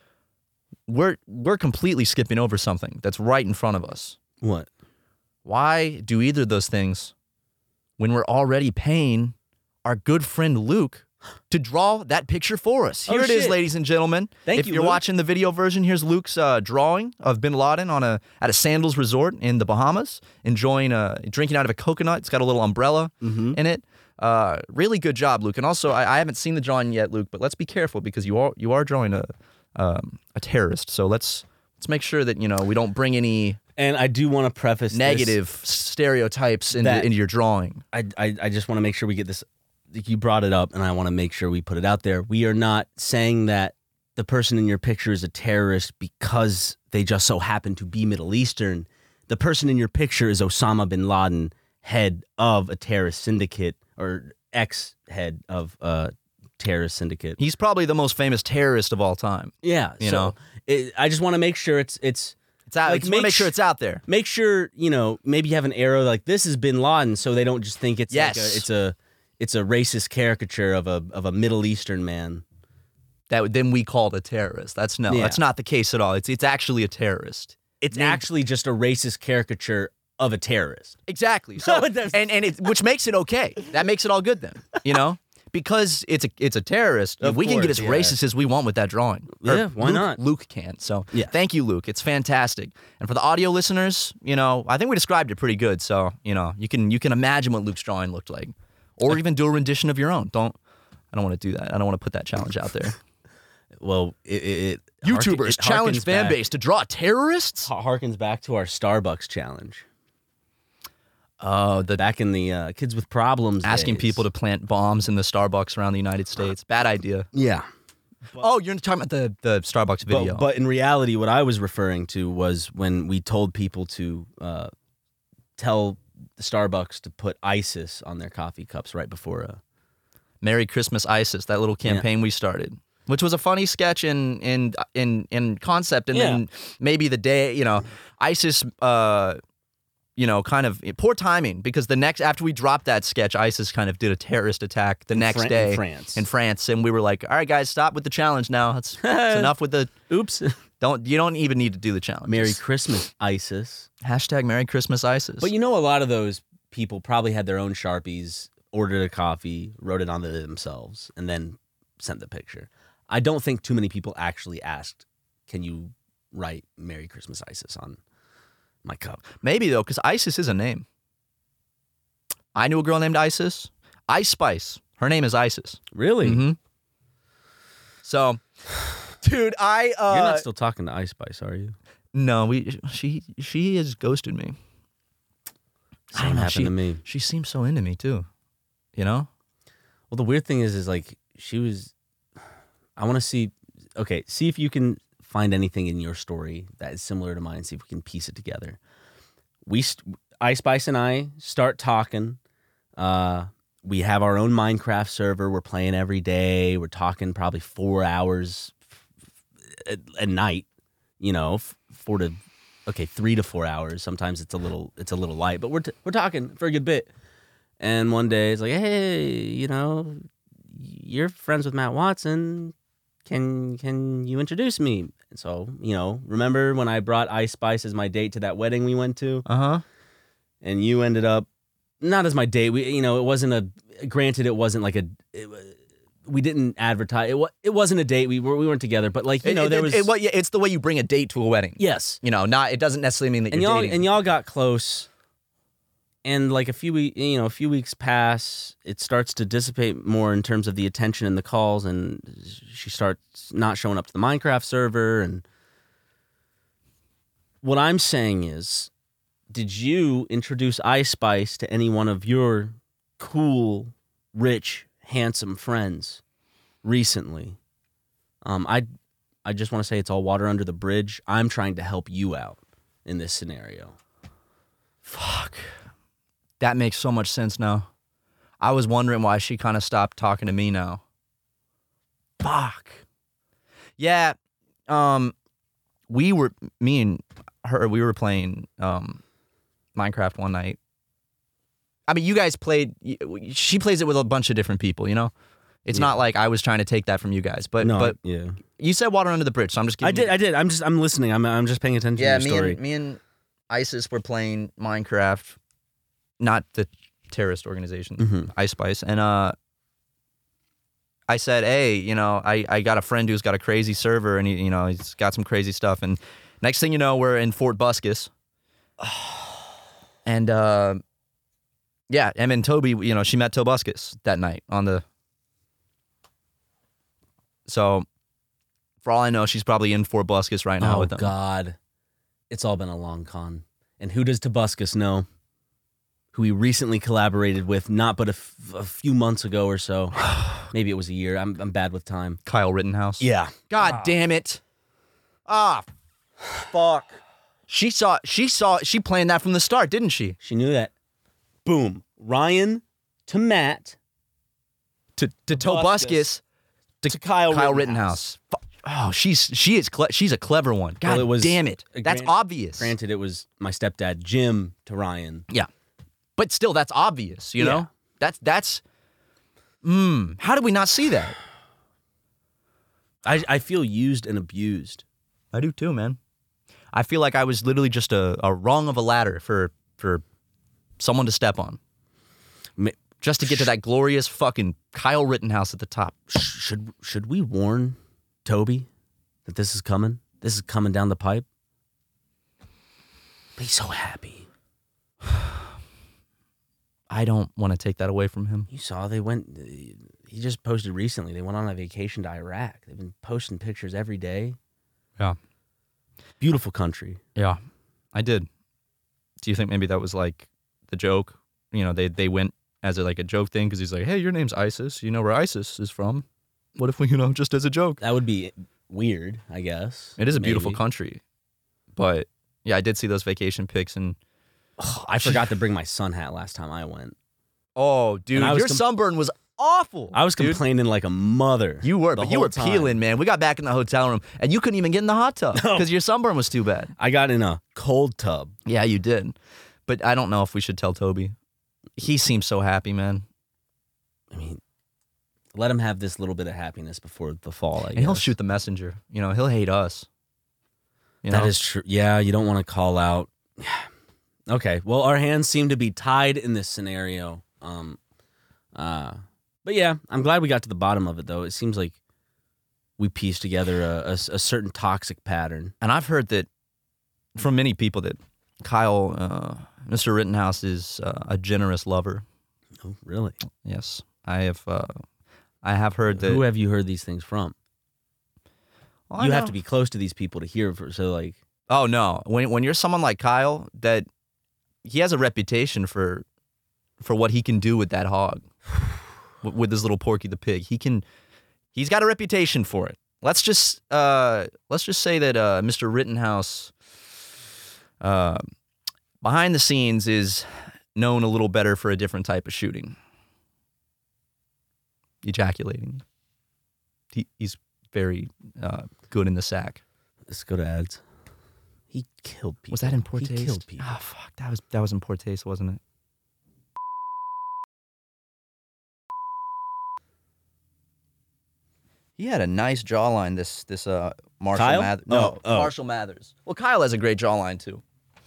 [SPEAKER 2] We're completely skipping over something that's right in front of us.
[SPEAKER 1] What?
[SPEAKER 2] Why do either of those things when we're already paying our good friend Luke to draw that picture for us? Here it is, ladies and gentlemen.
[SPEAKER 1] Thank
[SPEAKER 2] if
[SPEAKER 1] you,
[SPEAKER 2] you're
[SPEAKER 1] Luke.
[SPEAKER 2] watching the video version, here's Luke's drawing of Bin Laden at a Sandals resort in the Bahamas, drinking out of a coconut. It's got a little umbrella in it. Really good job, Luke. And also, I haven't seen the drawing yet, Luke, but let's be careful because you are drawing a terrorist. So let's make sure that we don't bring any.
[SPEAKER 1] And I do want to preface
[SPEAKER 2] negative stereotypes into your drawing.
[SPEAKER 1] I just want to make sure we get this. You brought it up, and I want to make sure we put it out there. We are not saying that the person in your picture is a terrorist because they just so happen to be Middle Eastern. The person in your picture is Osama bin Laden, head of a terrorist syndicate, or ex-head of a terrorist syndicate.
[SPEAKER 2] He's probably the most famous terrorist of all time.
[SPEAKER 1] Yeah. I just want to make sure it's out.
[SPEAKER 2] Like, make sure it's out there.
[SPEAKER 1] Make sure, maybe you have an arrow like this is bin Laden, so they don't just think it's it's a racist caricature of a Middle Eastern man.
[SPEAKER 2] That then we called a terrorist. That's not the case at all. It's actually a terrorist.
[SPEAKER 1] It's actually just a racist caricature of a terrorist.
[SPEAKER 2] Exactly. So which makes it okay. That makes it all good then. Because it's a terrorist, we can get as racist as we want with that drawing.
[SPEAKER 1] Yeah, why not?
[SPEAKER 2] Luke can. So thank you, Luke. It's fantastic. And for the audio listeners, I think we described it pretty good. So you can imagine what Luke's drawing looked like, or even do a rendition of your own. I don't want to do that. I don't want to put that challenge out there.
[SPEAKER 1] Well, it
[SPEAKER 2] YouTubers challenge fan base to draw terrorists.
[SPEAKER 1] Harkens back to our Starbucks challenge.
[SPEAKER 2] Oh,
[SPEAKER 1] back in the Kids with Problems
[SPEAKER 2] asking
[SPEAKER 1] days.
[SPEAKER 2] people to plant bombs in the Starbucks around the United States. Bad idea.
[SPEAKER 1] Yeah.
[SPEAKER 2] You're talking about the Starbucks video.
[SPEAKER 1] But in reality, what I was referring to was when we told people to tell the Starbucks to put ISIS on their coffee cups right before
[SPEAKER 2] Merry Christmas ISIS, that little campaign we started. Which was a funny sketch in concept, and then maybe the day, ISIS, kind of poor timing, because after we dropped that sketch, ISIS kind of did a terrorist attack the next day
[SPEAKER 1] in
[SPEAKER 2] France, and we were like, all right, guys, stop with the challenge now. It's enough with the
[SPEAKER 1] oops.
[SPEAKER 2] You don't even need to do the challenge.
[SPEAKER 1] Merry Christmas ISIS.
[SPEAKER 2] # Merry Christmas ISIS.
[SPEAKER 1] But a lot of those people probably had their own Sharpies, ordered a coffee, wrote it on themselves, and then sent the picture. I don't think too many people actually asked, can you write Merry Christmas ISIS on my cup?
[SPEAKER 2] Maybe, though, because ISIS is a name. I knew a girl named Isis. Ice Spice. Her name is Isis.
[SPEAKER 1] Really?
[SPEAKER 2] Mm-hmm. So, dude,
[SPEAKER 1] You're not still talking to Ice Spice, are you?
[SPEAKER 2] No, she has ghosted me.
[SPEAKER 1] Same happened to me.
[SPEAKER 2] She seems so into me, too. Well,
[SPEAKER 1] the weird thing is like, she was... I want to see if you can find anything in your story that is similar to mine, see if we can piece it together. Ice Spice and I start talking. We have our own Minecraft server. We're playing every day. We're talking probably 4 hours a night, 3 to 4 hours. Sometimes it's a little light, but we're talking for a good bit. And one day it's like, hey, you're friends with Matt Watson. Can you introduce me? And so, remember when I brought Ice Spice as my date to that wedding we went to?
[SPEAKER 2] Uh-huh.
[SPEAKER 1] And you ended up not as my date. It wasn't granted, it wasn't like we didn't advertise. It wasn't a date. We weren't together, but
[SPEAKER 2] it's the way you bring a date to a wedding.
[SPEAKER 1] Yes.
[SPEAKER 2] It doesn't necessarily mean that you're dating.
[SPEAKER 1] And y'all got close. And like a few weeks pass, it starts to dissipate more in terms of the attention and the calls, and she starts not showing up to the Minecraft server. And what I'm saying is, did you introduce Ice Spice to any one of your cool, rich, handsome friends recently? I just want to say it's all water under the bridge. I'm trying to help you out in this scenario.
[SPEAKER 2] Fuck. That makes so much sense now. I was wondering why she kind of stopped talking to me now. Fuck. Yeah. Me and her, we were playing Minecraft one night. I mean, you guys played. She plays it with a bunch of different people. You know, it's not like I was trying to take that from you guys. But
[SPEAKER 1] yeah.
[SPEAKER 2] You said water under the bridge, so I'm just giving.
[SPEAKER 1] I did. I'm listening. I'm just paying attention to your story.
[SPEAKER 2] Me and ISIS were playing Minecraft, not the terrorist organization, Ice Spice, and I said, hey, you know, I got a friend who's got a crazy server, and he's got some crazy stuff, and next thing you know, we're in Fort Buscus, and yeah, and then Toby, you know, she met Tobuscus that night on the. So, for all I know, she's probably in Fort Buscus right now with them.
[SPEAKER 1] Oh God, it's all been a long con. And who does Tobuscus know? Who he recently collaborated with, not but a few months ago or so. Maybe it was a year. I'm bad with time.
[SPEAKER 2] Kyle Rittenhouse.
[SPEAKER 1] Yeah.
[SPEAKER 2] God damn it. Fuck. She planned that from the start, didn't she?
[SPEAKER 1] She knew that. Boom. Ryan to Matt
[SPEAKER 2] To Tobuscus
[SPEAKER 1] to Kyle
[SPEAKER 2] Rittenhouse. Oh, she's a clever one. God damn it. That's obvious.
[SPEAKER 1] Granted, it was my stepdad Jim to Ryan.
[SPEAKER 2] Yeah. But still, that's obvious, you know? That's how did we not see that?
[SPEAKER 1] I feel used and abused.
[SPEAKER 2] I do too, man. I feel like I was literally just a rung of a ladder for someone to step on. Just to get to that glorious fucking Kyle Rittenhouse at the top.
[SPEAKER 1] Should we warn Toby that this is coming? This is coming down the pipe? But he's so happy.
[SPEAKER 2] I don't want to take that away from him.
[SPEAKER 1] You saw he just posted recently, they went on a vacation to Iraq. They've been posting pictures every day.
[SPEAKER 2] Yeah.
[SPEAKER 1] Beautiful country.
[SPEAKER 2] Yeah, I did. Do you think maybe that was like the joke? You know, they went as a joke thing because he's like, hey, your name's ISIS. You know where ISIS is from. What if we, just as a joke?
[SPEAKER 1] That would be weird, I guess.
[SPEAKER 2] It is a beautiful country. But yeah, I did see those vacation pics and...
[SPEAKER 1] I forgot to bring my sun hat last time I went.
[SPEAKER 2] Oh, dude, your sunburn was awful.
[SPEAKER 1] I was complaining like a mother.
[SPEAKER 2] You were, but you were peeling, man. We got back in the hotel room, and you couldn't even get in the hot tub because your sunburn was too bad.
[SPEAKER 1] I got in a cold tub.
[SPEAKER 2] Yeah, you did. But I don't know if we should tell Toby. He seems so happy, man.
[SPEAKER 1] I mean, let him have this little bit of happiness before the fall, I guess.
[SPEAKER 2] And he'll shoot the messenger. He'll hate us.
[SPEAKER 1] That is true. Yeah, you don't want to call out... Okay, well, our hands seem to be tied in this scenario. But yeah, I'm glad we got to the bottom of it, though. It seems like we pieced together a certain toxic pattern.
[SPEAKER 2] And I've heard that from many people that Kyle, Mr. Rittenhouse, is a generous lover.
[SPEAKER 1] Oh, really?
[SPEAKER 2] Yes, I have heard that.
[SPEAKER 1] Who have you heard these things from?
[SPEAKER 2] Well,
[SPEAKER 1] you have to be close to these people to hear.
[SPEAKER 2] Oh no, when you're someone like Kyle, that he has a reputation for what he can do with that hog, with his little Porky the Pig. He's got a reputation for it. Let's just say that Mr. Rittenhouse, behind the scenes, is known a little better for a different type of shooting. Ejaculating. He's very good in the sack.
[SPEAKER 1] Let's go to ads. He killed people.
[SPEAKER 2] Was that in poor taste?
[SPEAKER 1] He killed people.
[SPEAKER 2] Ah, fuck. That was in poor taste, wasn't it? He had a nice jawline, this Marshall Mathers. No, Marshall Mathers. Well, Kyle has a great jawline too.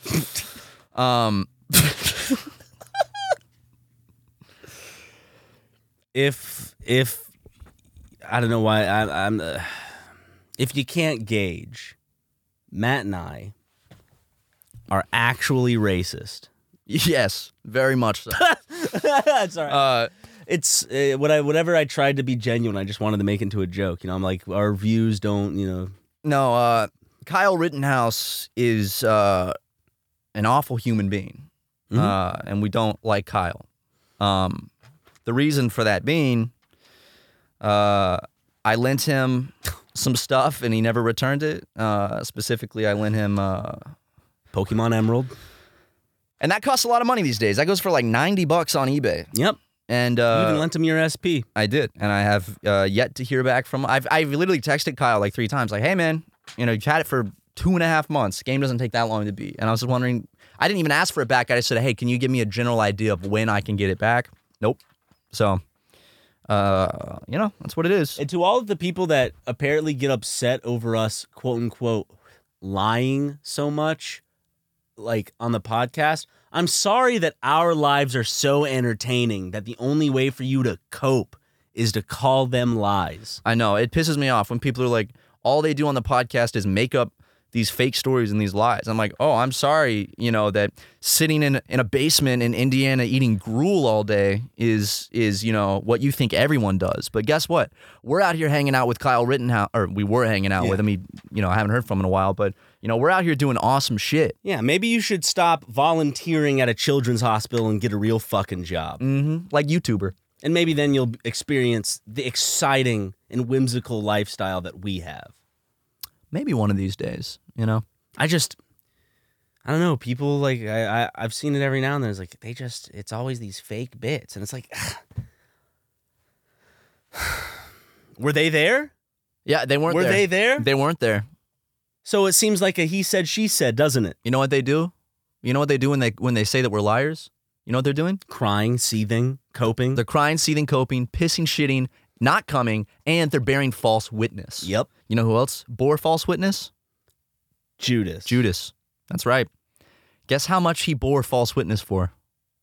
[SPEAKER 1] If I don't know why I'm if you can't gauge, Matt and I are actually racist.
[SPEAKER 2] Yes, very much so.
[SPEAKER 1] That's all right. It's whatever I tried to be genuine, I just wanted to make it into a joke. I'm like, our views don't,
[SPEAKER 2] No, Kyle Rittenhouse is an awful human being, and we don't like Kyle. The reason for that being, I lent him some stuff and he never returned it. Specifically, I lent him
[SPEAKER 1] Pokemon Emerald.
[SPEAKER 2] And that costs a lot of money these days. That goes for like $90 on eBay.
[SPEAKER 1] Yep.
[SPEAKER 2] And
[SPEAKER 1] you even lent him your SP.
[SPEAKER 2] I did, and I have yet to hear back from. I've literally texted Kyle like 3 times, like, "Hey man, you've had it for 2.5 months. Game doesn't take that long to beat." And I was just wondering, I didn't even ask for it back. I just said, hey, can you give me a general idea of when I can get it back? Nope. So, that's what it is.
[SPEAKER 1] And to all of the people that apparently get upset over us, quote unquote, lying so much, like on the podcast, I'm sorry that our lives are so entertaining that the only way for you to cope is to call them lies.
[SPEAKER 2] I know. It pisses me off when people are like, all they do on the podcast is make up these fake stories and these lies. I'm like, oh, I'm sorry, that sitting in a basement in Indiana eating gruel all day is what you think everyone does. But guess what? We're out here hanging out with Kyle Rittenhouse, or we were hanging out with him. I haven't heard from him in a while, but we're out here doing awesome shit.
[SPEAKER 1] Yeah, maybe you should stop volunteering at a children's hospital and get a real fucking job.
[SPEAKER 2] Mm-hmm. Like YouTuber.
[SPEAKER 1] And maybe then you'll experience the exciting and whimsical lifestyle that we have.
[SPEAKER 2] Maybe one of these days,
[SPEAKER 1] I don't know. People like I've seen it every now and then. It's like it's always these fake bits, and it's like, were they there?
[SPEAKER 2] Yeah, they weren't.
[SPEAKER 1] Were
[SPEAKER 2] there.
[SPEAKER 1] they there?
[SPEAKER 2] They weren't there.
[SPEAKER 1] So it seems like a he said she said, doesn't it?
[SPEAKER 2] You know what they do? You know what they do when they say that we're liars? You know what they're doing?
[SPEAKER 1] Crying, seething, coping.
[SPEAKER 2] They're crying, seething, coping, pissing, shitting, not coming, and they're bearing false witness.
[SPEAKER 1] Yep.
[SPEAKER 2] You know who else bore false witness?
[SPEAKER 1] Judas.
[SPEAKER 2] That's right. Guess how much he bore false witness for?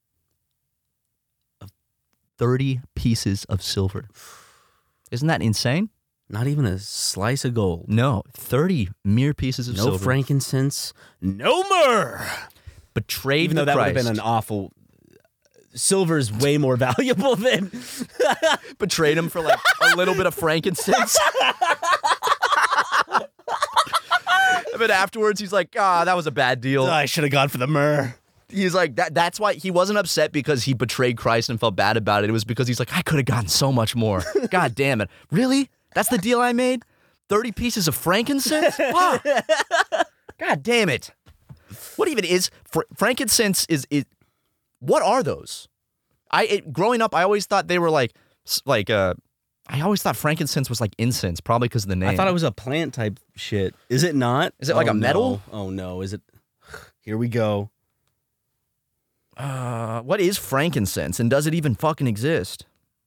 [SPEAKER 2] 30 pieces of silver. Isn't that insane?
[SPEAKER 1] Not even a slice of gold.
[SPEAKER 2] No, 30 mere pieces of silver.
[SPEAKER 1] No frankincense, no myrrh.
[SPEAKER 2] Betrayed
[SPEAKER 1] Even though that
[SPEAKER 2] Christ.
[SPEAKER 1] would have been an awful... Silver's way more valuable than...
[SPEAKER 2] Betrayed him for like a little bit of frankincense. But afterwards, he's like, that was a bad deal.
[SPEAKER 1] I should have gone for the myrrh.
[SPEAKER 2] He's like, that's why he wasn't upset because he betrayed Christ and felt bad about it. It was because he's like, I could have gotten so much more. God damn it. Really? That's the deal I made? 30 pieces of frankincense? Fuck. God damn it. What even is frankincense? What are those? Growing up, I always thought they were I always thought frankincense was like incense, probably because of the name.
[SPEAKER 1] I thought it was a plant type shit. Is it not?
[SPEAKER 2] Is it like a metal?
[SPEAKER 1] No. Oh no, is it? Here we go.
[SPEAKER 2] What is frankincense, and does it even fucking exist?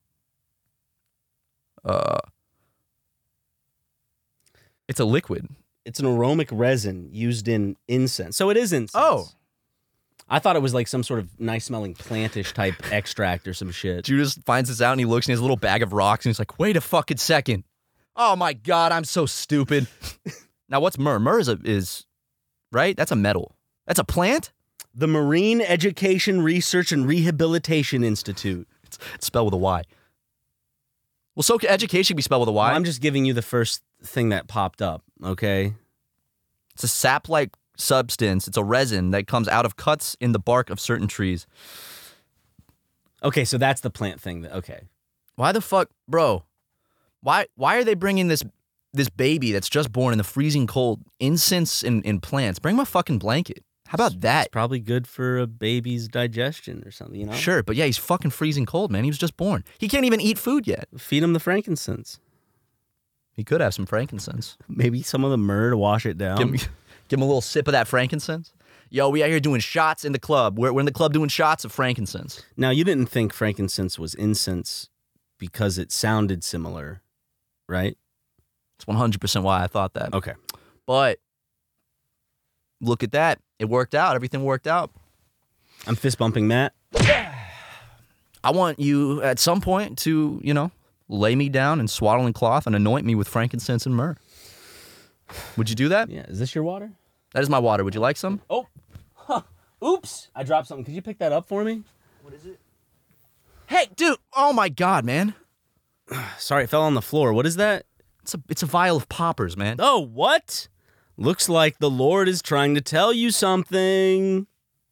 [SPEAKER 2] It's a liquid.
[SPEAKER 1] It's an aromatic resin used in incense. So it is incense.
[SPEAKER 2] Oh.
[SPEAKER 1] I thought it was like some sort of nice smelling plantish type extract or some shit.
[SPEAKER 2] Judas finds this out and he looks in his little bag of rocks and he's like, wait a fucking second. Oh my God, I'm so stupid. Now what's myrrh? Myrrh is right? That's a metal. That's a plant?
[SPEAKER 1] The Marine Education Research and Rehabilitation Institute.
[SPEAKER 2] It's spelled with a Y. Well, so can education be spelled with a Y?
[SPEAKER 1] Well, I'm just giving you the first thing that popped up, okay?
[SPEAKER 2] It's a sap-like substance. It's a resin that comes out of cuts in the bark of certain trees.
[SPEAKER 1] Okay, so that's the plant thing. Okay.
[SPEAKER 2] Why the fuck, bro? Why are they bringing this baby that's just born in the freezing cold, incense and plants? Bring him a fucking blanket. How about that?
[SPEAKER 1] It's probably good for a baby's digestion or something, you know?
[SPEAKER 2] Sure, but yeah, he's fucking freezing cold, man. He was just born. He can't even eat food yet.
[SPEAKER 1] Feed him the frankincense.
[SPEAKER 2] He could have some frankincense.
[SPEAKER 1] Maybe some of the myrrh to wash it down.
[SPEAKER 2] Give him a little sip of that frankincense. Yo, we out here doing shots in the club. We're in the club doing shots of frankincense.
[SPEAKER 1] Now, you didn't think frankincense was incense because it sounded similar, right?
[SPEAKER 2] It's 100% why I thought that.
[SPEAKER 1] Okay.
[SPEAKER 2] But look at that. It worked out. Everything worked out.
[SPEAKER 1] I'm fist bumping Matt.
[SPEAKER 2] I want you at some point to, lay me down in swaddling cloth and anoint me with frankincense and myrrh. Would you do that?
[SPEAKER 1] Yeah. Is this your water?
[SPEAKER 2] That is my water. Would you like some?
[SPEAKER 1] Oh. Huh. Oops. I dropped something. Could you pick that up for me?
[SPEAKER 2] What is it? Hey, dude. Oh, my God, man.
[SPEAKER 1] Sorry, it fell on the floor. What is that?
[SPEAKER 2] It's a vial of poppers, man.
[SPEAKER 1] Oh, what? Looks like the Lord is trying to tell you something.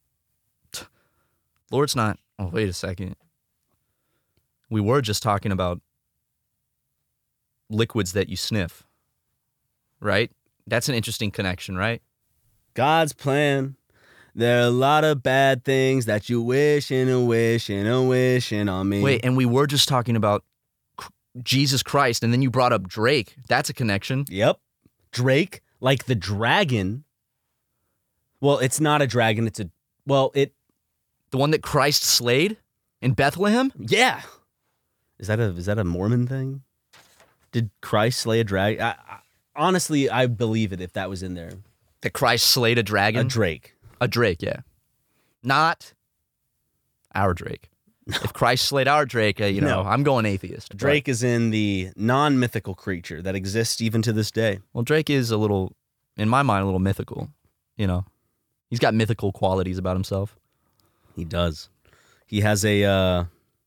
[SPEAKER 2] Lord's not. Oh, wait a second. We were just talking about liquids that you sniff, right? That's an interesting connection, right?
[SPEAKER 1] God's plan. There are a lot of bad things that you wishing and wishing and wishing on me.
[SPEAKER 2] Wait, and we were just talking about Jesus Christ, and then you brought up Drake. That's a connection.
[SPEAKER 1] Yep. Drake, like the dragon. Well, it's not a dragon. It's a Well,
[SPEAKER 2] The one that Christ slayed in Bethlehem?
[SPEAKER 1] yeah. Is that a Mormon thing? Did Christ slay a dragon? Honestly, I believe it if that was in there.
[SPEAKER 2] That Christ slayed a dragon?
[SPEAKER 1] A drake.
[SPEAKER 2] A drake, yeah. Not our Drake. If Christ slayed our Drake,
[SPEAKER 1] No.
[SPEAKER 2] I'm going atheist.
[SPEAKER 1] Drake is in the non-mythical creature that exists even to this day.
[SPEAKER 2] Well, Drake is a little, in my mind, a little mythical. He's got mythical qualities about himself.
[SPEAKER 1] He does. He has a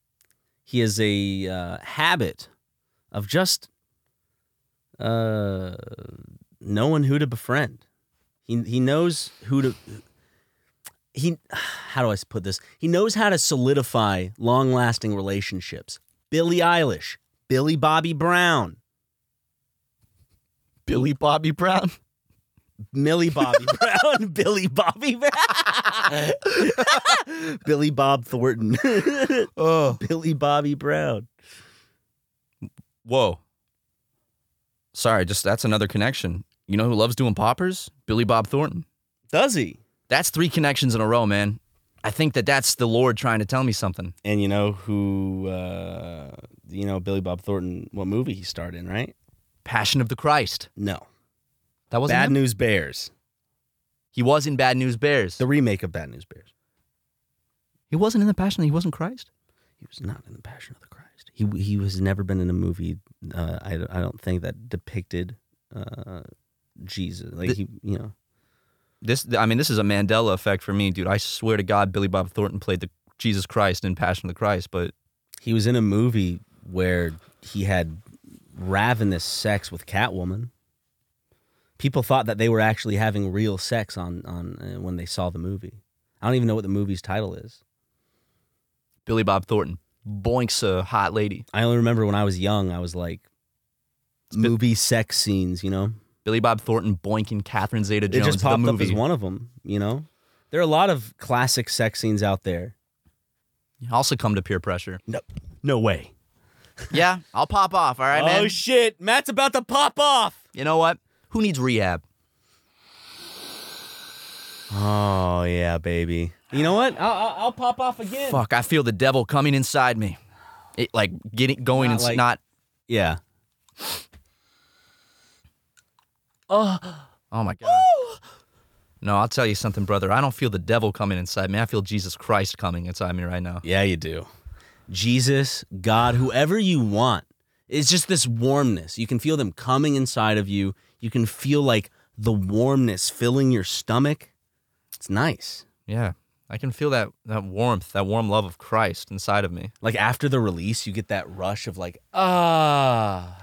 [SPEAKER 1] habit of just knowing who to befriend. He knows who to. How do I put this? He knows how to solidify long-lasting relationships. Billie Eilish, Billy Bobby Brown,
[SPEAKER 2] Billy Bobby Brown?
[SPEAKER 1] Millie Bobby Brown, Billy Bobby Brown, Billy Bob Thornton, Billy Bobby Brown.
[SPEAKER 2] Whoa. Sorry, that's another connection. You know who loves doing poppers? Billy Bob Thornton.
[SPEAKER 1] Does he?
[SPEAKER 2] That's 3 connections in a row, man. I think that's the Lord trying to tell me something.
[SPEAKER 1] And you know who, Billy Bob Thornton, what movie he starred in, right?
[SPEAKER 2] Passion of the Christ.
[SPEAKER 1] No.
[SPEAKER 2] That wasn't
[SPEAKER 1] Bad
[SPEAKER 2] him?
[SPEAKER 1] News Bears.
[SPEAKER 2] He was in Bad News Bears.
[SPEAKER 1] The remake of Bad News Bears.
[SPEAKER 2] He wasn't in the Passion. He wasn't Christ.
[SPEAKER 1] He was not in the Passion of the Christ. He was never been in a movie. I don't think that depicted Jesus.
[SPEAKER 2] This is a Mandela effect for me, dude. I swear to God, Billy Bob Thornton played the Jesus Christ in Passion of the Christ, but
[SPEAKER 1] he was in a movie where he had ravenous sex with Catwoman. People thought that they were actually having real sex on when they saw the movie. I don't even know what the movie's title is.
[SPEAKER 2] Billy Bob Thornton boinks a hot lady.
[SPEAKER 1] I only remember when I was young, I was like, movie sex scenes,
[SPEAKER 2] Billy Bob Thornton boinking Catherine Zeta-Jones.
[SPEAKER 1] It just popped
[SPEAKER 2] the
[SPEAKER 1] up
[SPEAKER 2] movie.
[SPEAKER 1] as one of them, There are a lot of classic sex scenes out there.
[SPEAKER 2] I'll succumb to peer pressure.
[SPEAKER 1] No way.
[SPEAKER 2] Yeah, I'll pop off, all right, man?
[SPEAKER 1] Oh, shit. Matt's about to pop off.
[SPEAKER 2] You know what? Who needs rehab?
[SPEAKER 1] Oh, yeah, baby. You know what? I'll pop off again.
[SPEAKER 2] Fuck, I feel the devil coming inside me. It, going
[SPEAKER 1] Not
[SPEAKER 2] and
[SPEAKER 1] like-
[SPEAKER 2] not...
[SPEAKER 1] Yeah.
[SPEAKER 2] Oh my God. No, I'll tell you something, brother. I don't feel the devil coming inside me. I feel Jesus Christ coming inside me right now.
[SPEAKER 1] Yeah, you do. Jesus, God, whoever you want. It's just this warmness. You can feel them coming inside of you. You can feel like the warmness filling your stomach. It's nice.
[SPEAKER 2] Yeah, I can feel that warmth, that warm love of Christ inside of me.
[SPEAKER 1] Like after the release, you get that rush of like, ah.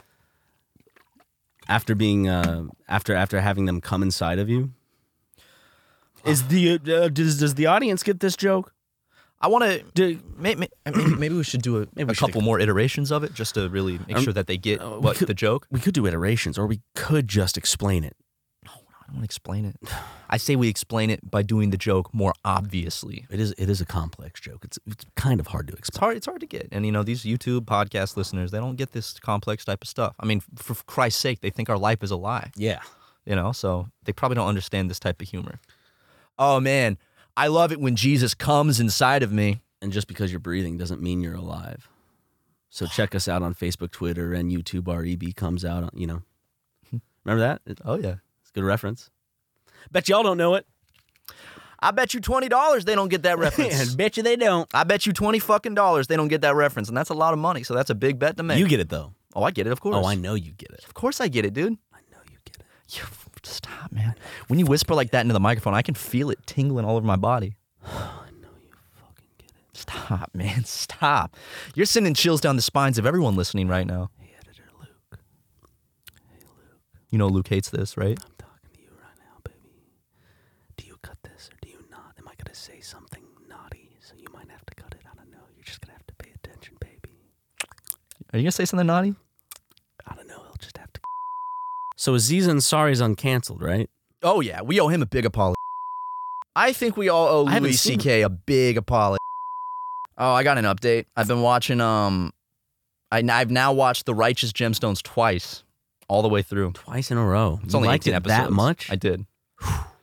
[SPEAKER 1] After being, after having them come inside of you. Does the audience get this joke?
[SPEAKER 2] I want to. Maybe we should do a couple more iterations of it, just to really make sure that they get the joke.
[SPEAKER 1] We could do iterations, or we could just explain it.
[SPEAKER 2] No, I don't want to explain it. I say we explain it by doing the joke more obviously.
[SPEAKER 1] It is a complex joke. It's kind of hard to explain.
[SPEAKER 2] It's hard to get. And these YouTube podcast listeners, they don't get this complex type of stuff. I mean, for Christ's sake, they think our life is a lie.
[SPEAKER 1] Yeah.
[SPEAKER 2] So they probably don't understand this type of humor. Oh man, I love it when Jesus comes inside of me.
[SPEAKER 1] And just because you're breathing doesn't mean you're alive. So check us out on Facebook, Twitter, and YouTube. REB comes out, Remember that?
[SPEAKER 2] Oh yeah.
[SPEAKER 1] It's a good reference. Bet y'all don't know it.
[SPEAKER 2] I bet you $20 they don't get that reference.
[SPEAKER 1] I bet you they don't.
[SPEAKER 2] I bet you $20 fucking they don't get that reference, and that's a lot of money. So that's a big bet to make.
[SPEAKER 1] You get it though.
[SPEAKER 2] Oh, I get it, of course.
[SPEAKER 1] Oh, I know you get it.
[SPEAKER 2] Of course I get it, dude.
[SPEAKER 1] I know you get it.
[SPEAKER 2] Stop, man. When you whisper like that into the microphone, I can feel it tingling all over my body.
[SPEAKER 1] I know you fucking get it.
[SPEAKER 2] Stop, man. Stop. You're sending chills down the spines of everyone listening right now.
[SPEAKER 1] Hey, editor Luke. Hey, Luke.
[SPEAKER 2] You know Luke hates this, right?
[SPEAKER 1] I'm talking to you right now, baby. Do you cut this or do you not? Am I going to say something naughty? So you might have to cut it. I don't know. You're just going to have to pay attention, baby.
[SPEAKER 2] Are you going to say something naughty?
[SPEAKER 1] I don't know. I'll just have to. So Aziz Ansari's uncanceled, right?
[SPEAKER 2] Oh, yeah. We owe him a big apology. I think we all owe Louis C.K. a big apology. Oh, I got an update. I've been watching, I've now watched The Righteous Gemstones twice, all the way through.
[SPEAKER 1] Twice in a row.
[SPEAKER 2] It's only 18 episodes.
[SPEAKER 1] That much?
[SPEAKER 2] I did.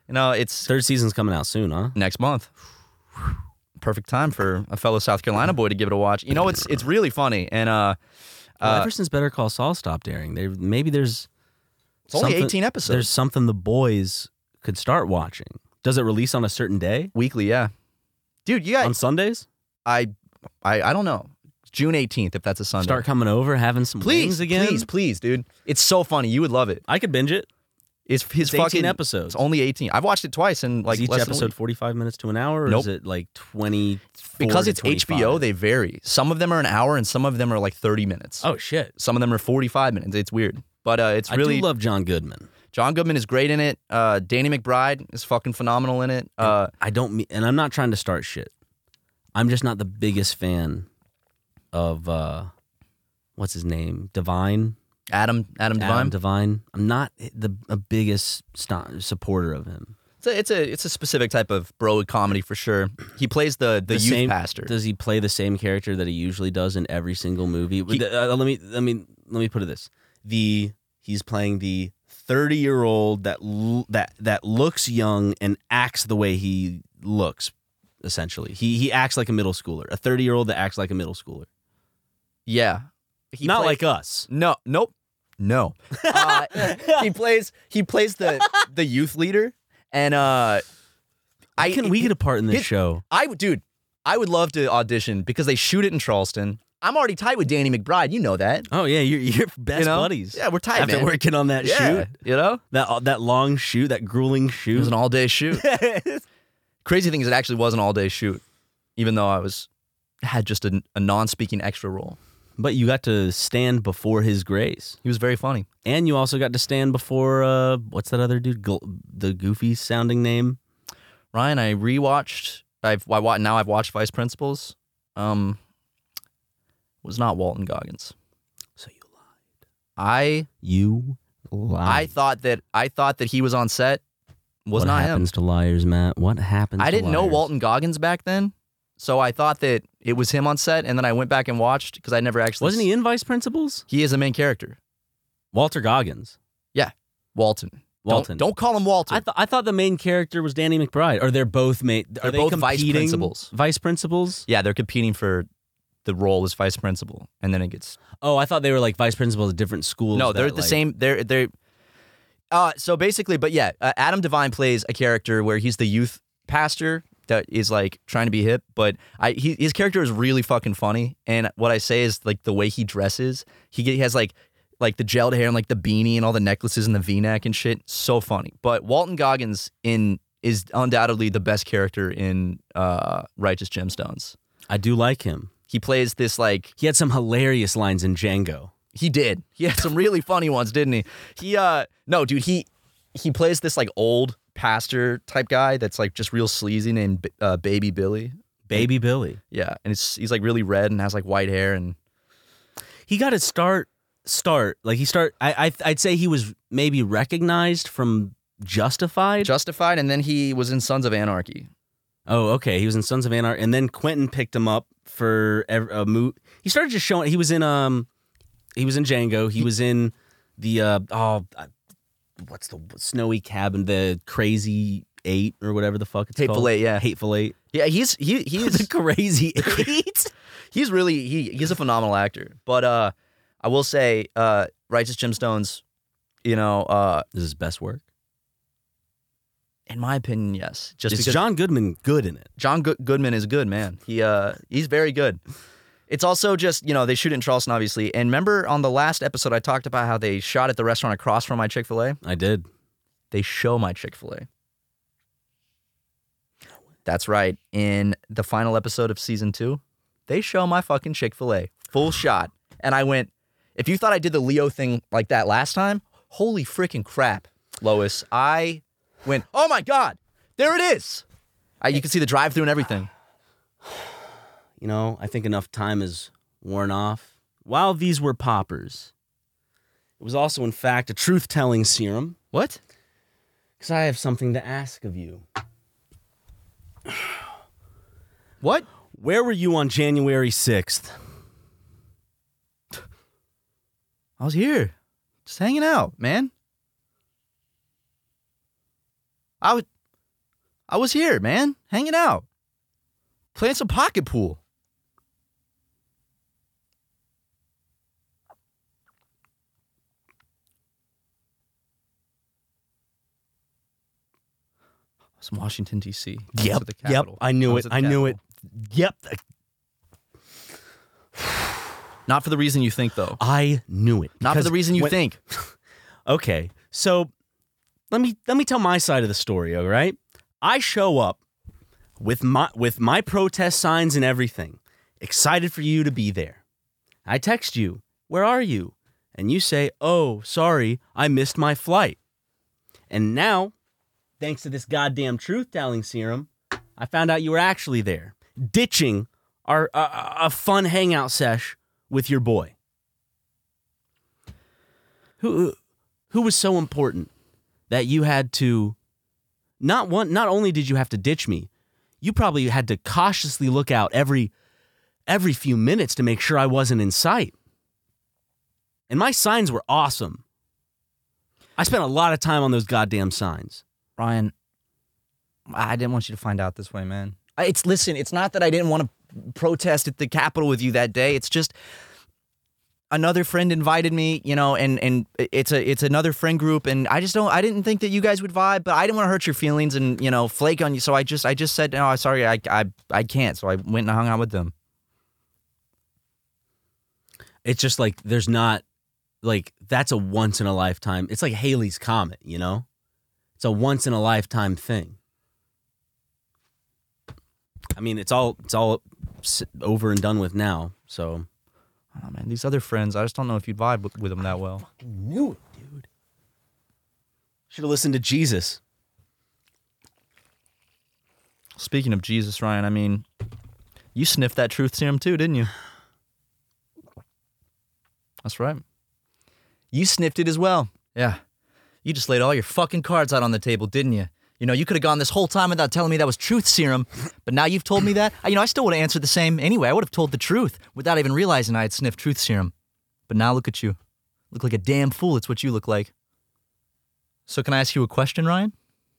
[SPEAKER 2] You know, it's
[SPEAKER 1] Third season's coming out soon, huh?
[SPEAKER 2] next month. Perfect time for a fellow South Carolina boy to give it a watch. You know, it's really funny, and
[SPEAKER 1] Well, ever since Better Call Saul stopped airing, there's
[SPEAKER 2] it's only
[SPEAKER 1] something-
[SPEAKER 2] 18 episodes.
[SPEAKER 1] There's something the boys could start watching. Does it release on a certain day?
[SPEAKER 2] Weekly, yeah. Dude, you got
[SPEAKER 1] On Sundays?
[SPEAKER 2] I don't know. June 18th, if that's a Sunday.
[SPEAKER 1] Start coming over, having some wings again?
[SPEAKER 2] Please, dude. It's so funny. You would love it.
[SPEAKER 1] I could binge it.
[SPEAKER 2] It's his
[SPEAKER 1] 18
[SPEAKER 2] fucking
[SPEAKER 1] episodes.
[SPEAKER 2] It's only 18. I've watched it twice and like
[SPEAKER 1] Is each
[SPEAKER 2] less than a
[SPEAKER 1] episode
[SPEAKER 2] week.
[SPEAKER 1] 45 minutes to an hour, or
[SPEAKER 2] Nope.
[SPEAKER 1] is it like 20?
[SPEAKER 2] Because it's HBO, they vary. Some of them are an hour and some of them are like 30 minutes.
[SPEAKER 1] Oh shit!
[SPEAKER 2] Some of them are 45 minutes. It's weird. But it's really
[SPEAKER 1] I do love John Goodman.
[SPEAKER 2] John Goodman is great in it. Danny McBride is fucking phenomenal in it.
[SPEAKER 1] I don't, and I'm not trying to start shit. I'm just not the biggest fan of what's his name, Divine.
[SPEAKER 2] Adam Devine.
[SPEAKER 1] Adam Devine. I'm not a biggest supporter of him.
[SPEAKER 2] It's a specific type of bro comedy for sure. He plays the youth
[SPEAKER 1] same
[SPEAKER 2] pastor.
[SPEAKER 1] Does he play the same character that he usually does in every single movie? Let me put it this: he's playing the 30-year-old that looks young and acts the way he looks. Essentially, he acts like a middle schooler. A 30-year-old that acts like a middle schooler.
[SPEAKER 2] Yeah,
[SPEAKER 1] Not like us.
[SPEAKER 2] No. He plays the youth leader, and
[SPEAKER 1] Can we get a part in this show?
[SPEAKER 2] I would love to audition because they shoot it in Charleston. I'm already tight with Danny McBride. You know that.
[SPEAKER 1] Oh yeah, you're best
[SPEAKER 2] You know?
[SPEAKER 1] buddies.
[SPEAKER 2] Yeah, we're tight,
[SPEAKER 1] After
[SPEAKER 2] man.
[SPEAKER 1] working on that
[SPEAKER 2] Yeah,
[SPEAKER 1] shoot,
[SPEAKER 2] you know,
[SPEAKER 1] that long shoot, that grueling
[SPEAKER 2] it
[SPEAKER 1] shoot.
[SPEAKER 2] was an all-day shoot. Crazy thing is, it actually was an all-day shoot, even though I had just a non-speaking extra role.
[SPEAKER 1] But you got to stand before his grace,
[SPEAKER 2] He was very funny.
[SPEAKER 1] and you also got to stand before what's that other dude? The goofy sounding name.
[SPEAKER 2] Ryan, I rewatched. I've watched Vice Principals. Was not Walton Goggins.
[SPEAKER 1] So you lied.
[SPEAKER 2] I thought that he was on set. Was
[SPEAKER 1] what
[SPEAKER 2] not
[SPEAKER 1] happens
[SPEAKER 2] him.
[SPEAKER 1] to liars, Matt? What happens?
[SPEAKER 2] I
[SPEAKER 1] to
[SPEAKER 2] didn't know
[SPEAKER 1] liars?
[SPEAKER 2] Walton Goggins back then, so I thought that it was him on set, and then I went back and watched because I never actually.
[SPEAKER 1] Wasn't he in Vice Principals?
[SPEAKER 2] He is the main character.
[SPEAKER 1] Walter Goggins.
[SPEAKER 2] Yeah, Walton.
[SPEAKER 1] Walton.
[SPEAKER 2] Don't call him Walton.
[SPEAKER 1] I thought the main character was Danny McBride. Or they're both
[SPEAKER 2] They're both vice
[SPEAKER 1] competing?
[SPEAKER 2] principals.
[SPEAKER 1] Vice principals?
[SPEAKER 2] Yeah, they're competing for the role as vice principal, and then it gets.
[SPEAKER 1] Oh, I thought they were like vice principals at different schools.
[SPEAKER 2] No, they're
[SPEAKER 1] that,
[SPEAKER 2] the
[SPEAKER 1] like-
[SPEAKER 2] same. They're. So basically, but yeah, Adam Devine plays a character where he's the youth pastor that is like trying to be hip, but his character is really fucking funny. And what I say is like the way he dresses, he has like the gelled hair and like the beanie and all the necklaces and the V-neck and shit. So funny. But Walton Goggins is undoubtedly the best character in Righteous Gemstones.
[SPEAKER 1] I do like him.
[SPEAKER 2] He plays this like.
[SPEAKER 1] He had some hilarious lines in Django.
[SPEAKER 2] He did. He had some really funny ones, didn't he? No, dude, he plays this like old pastor type guy that's like just real sleazy named Baby Billy.
[SPEAKER 1] Baby Billy.
[SPEAKER 2] Yeah, and he's like really red and has like white hair and
[SPEAKER 1] He got his start. I'd say he was maybe recognized from Justified.
[SPEAKER 2] Justified, and then he was in Sons of Anarchy.
[SPEAKER 1] Oh, okay. He was in Sons of Anarchy, and then Quentin picked him up for a movie. He started just showing. He was in Django. He was in the what's the Snowy Cabin, the Crazy Eight or whatever the fuck it's
[SPEAKER 2] Hateful
[SPEAKER 1] called.
[SPEAKER 2] Eight, yeah.
[SPEAKER 1] Hateful Eight.
[SPEAKER 2] Yeah, he's
[SPEAKER 1] The Crazy Eight.
[SPEAKER 2] he's really he's a phenomenal actor. But I will say, Righteous Gemstones,
[SPEAKER 1] This is his best work.
[SPEAKER 2] in my opinion, yes. Just
[SPEAKER 1] Is
[SPEAKER 2] because
[SPEAKER 1] John Goodman good in it?
[SPEAKER 2] John Goodman is good, man. He's very good. It's also just, they shoot it in Charleston, obviously. And remember on the last episode, I talked about how they shot at the restaurant across from my Chick-fil-A?
[SPEAKER 1] I did.
[SPEAKER 2] They show my Chick-fil-A. That's right. In the final episode of season 2, they show my fucking Chick-fil-A. Full shot. And I went, if you thought I did the Leo thing like that last time, holy freaking crap, Lois. I went, oh my God, there it is. You can see the drive-thru and everything.
[SPEAKER 1] I think enough time has worn off. While these were poppers, it was also, in fact, a truth-telling serum.
[SPEAKER 2] What?
[SPEAKER 1] Because I have something to ask of you.
[SPEAKER 2] What?
[SPEAKER 1] Where were you on January 6th?
[SPEAKER 2] I was here, just hanging out, man. I was here, man, hanging out, playing some pocket pool. I was in Washington, D.C.
[SPEAKER 1] Yep.
[SPEAKER 2] The Capitol.
[SPEAKER 1] I knew it. I knew it. Yep.
[SPEAKER 2] Not for the reason you think, though.
[SPEAKER 1] I knew it.
[SPEAKER 2] Not for the reason you think.
[SPEAKER 1] Okay, so let me tell my side of the story. All right, I show up with my protest signs and everything, excited for you to be there. I text you, "Where are you?" And you say, "Oh, sorry, I missed my flight." And now, thanks to this goddamn truth-telling serum, I found out you were actually there, ditching our a fun hangout sesh with your boy. Who was so important that you had to not only did you have to ditch me, you probably had to cautiously look out every few minutes to make sure I wasn't in sight. And my signs were awesome. I spent a lot of time on those goddamn signs.
[SPEAKER 2] Ryan, I didn't want you to find out this way, man. It's not that I didn't want to protest at the Capitol with you that day. It's just another friend invited me, and it's another friend group, and I didn't think that you guys would vibe, but I didn't want to hurt your feelings and, flake on you. So I just said, no, sorry, I can't. So I went and hung out with them.
[SPEAKER 1] It's just like, there's not like, that's a once in a lifetime. It's like Halley's Comet, It's a once in a lifetime thing. I mean, it's all over and done with now. So,
[SPEAKER 2] oh man, these other friends, I just don't know if you'd vibe with them that well.
[SPEAKER 1] I knew it, dude. Should have listened to Jesus.
[SPEAKER 2] Speaking of Jesus, Ryan, I mean, you sniffed that truth serum too, didn't you? That's right. You sniffed it as well. Yeah. You just laid all your fucking cards out on the table, didn't you? You could have gone this whole time without telling me that was truth serum, but now you've told me that. I still would have answered the same anyway. I would have told the truth without even realizing I had sniffed truth serum. But now look at you. Look like a damn fool. It's what you look like. So can I ask you a question, Ryan?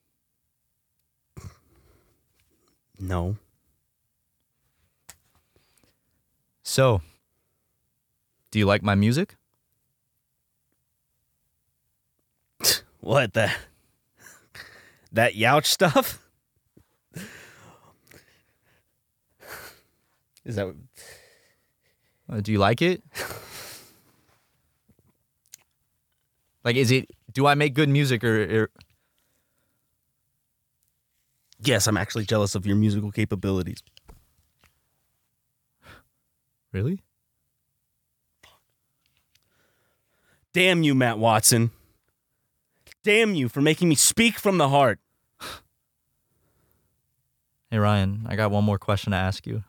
[SPEAKER 1] No.
[SPEAKER 2] So, do you like my music?
[SPEAKER 1] What, that Youch stuff? Is that...
[SPEAKER 2] Do you like it? Like, do I make good music or...
[SPEAKER 1] Yes, I'm actually jealous of your musical capabilities.
[SPEAKER 2] Really?
[SPEAKER 1] Damn you, Matt Watson. Damn you for making me speak from the heart.
[SPEAKER 2] Hey, Ryan, I got one more question to ask you.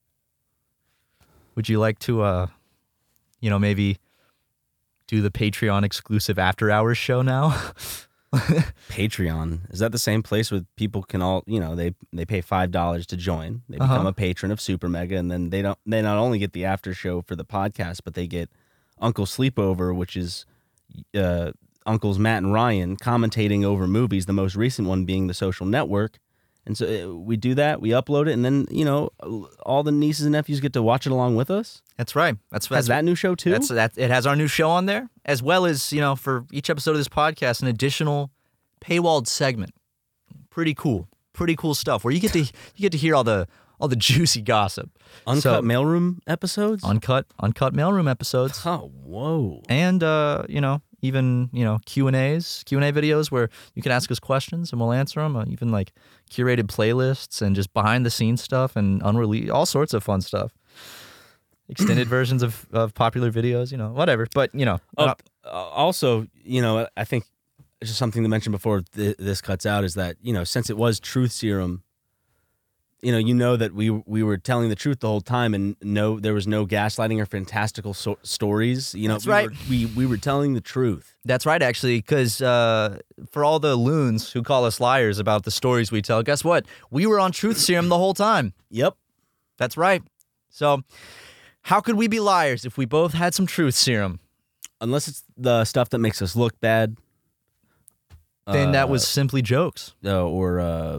[SPEAKER 2] Would you like to, maybe do the Patreon exclusive after hours show now?
[SPEAKER 1] Patreon, is that the same place where people can all, they pay $5 to join, they become a patron of Super Mega, and then they not only get the after show for the podcast, but they get Uncle Sleepover, which is Uncles Matt and Ryan commentating over movies, the most recent one being The Social Network. And so we do that, we upload it, and then, all the nieces and nephews get to watch it along with us.
[SPEAKER 2] That's right.
[SPEAKER 1] Has that new show too?
[SPEAKER 2] It has our new show on there, as well as, for each episode of this podcast, an additional paywalled segment. Pretty cool stuff where you get to hear all the juicy gossip.
[SPEAKER 1] Uncut mailroom episodes?
[SPEAKER 2] Uncut mailroom episodes.
[SPEAKER 1] Oh, whoa.
[SPEAKER 2] And even Q&A videos where you can ask us questions and we'll answer them. Even like curated playlists and just behind the scenes stuff and unreleased, all sorts of fun stuff. Extended versions of popular videos, whatever. But
[SPEAKER 1] also, I think just something to mention before this cuts out is that since it was Truth Serum, that we were telling the truth the whole time, and there was no gaslighting or fantastical stories.
[SPEAKER 2] That's right.
[SPEAKER 1] We were telling the truth.
[SPEAKER 2] That's right, actually, because for all the loons who call us liars about the stories we tell, guess what? We were on Truth Serum the whole time.
[SPEAKER 1] Yep.
[SPEAKER 2] That's right. So how could we be liars if we both had some Truth Serum?
[SPEAKER 1] Unless it's the stuff that makes us look bad.
[SPEAKER 2] Then that was simply jokes.
[SPEAKER 1] Or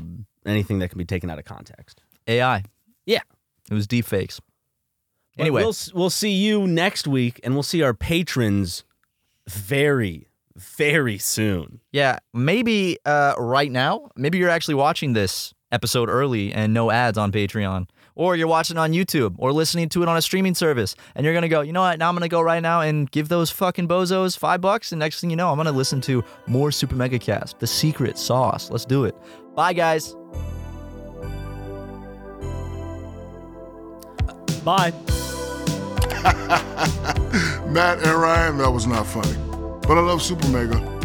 [SPEAKER 1] anything that can be taken out of context.
[SPEAKER 2] AI.
[SPEAKER 1] Yeah.
[SPEAKER 2] It was deep fakes.
[SPEAKER 1] But
[SPEAKER 2] Anyway.
[SPEAKER 1] we'll see you next week, and we'll see our patrons very, very soon.
[SPEAKER 2] Yeah, maybe right now. Maybe you're actually watching this episode early and no ads on Patreon. Or you're watching on YouTube or listening to it on a streaming service. And you're going to go, you know what? Now I'm going to go right now and give those fucking bozos $5. And next thing you know, I'm going to listen to more Super Mega Cast. The secret sauce. Let's do it. Bye, guys.
[SPEAKER 1] Bye.
[SPEAKER 4] Matt and Ryan, that was not funny. But I love Super Mega.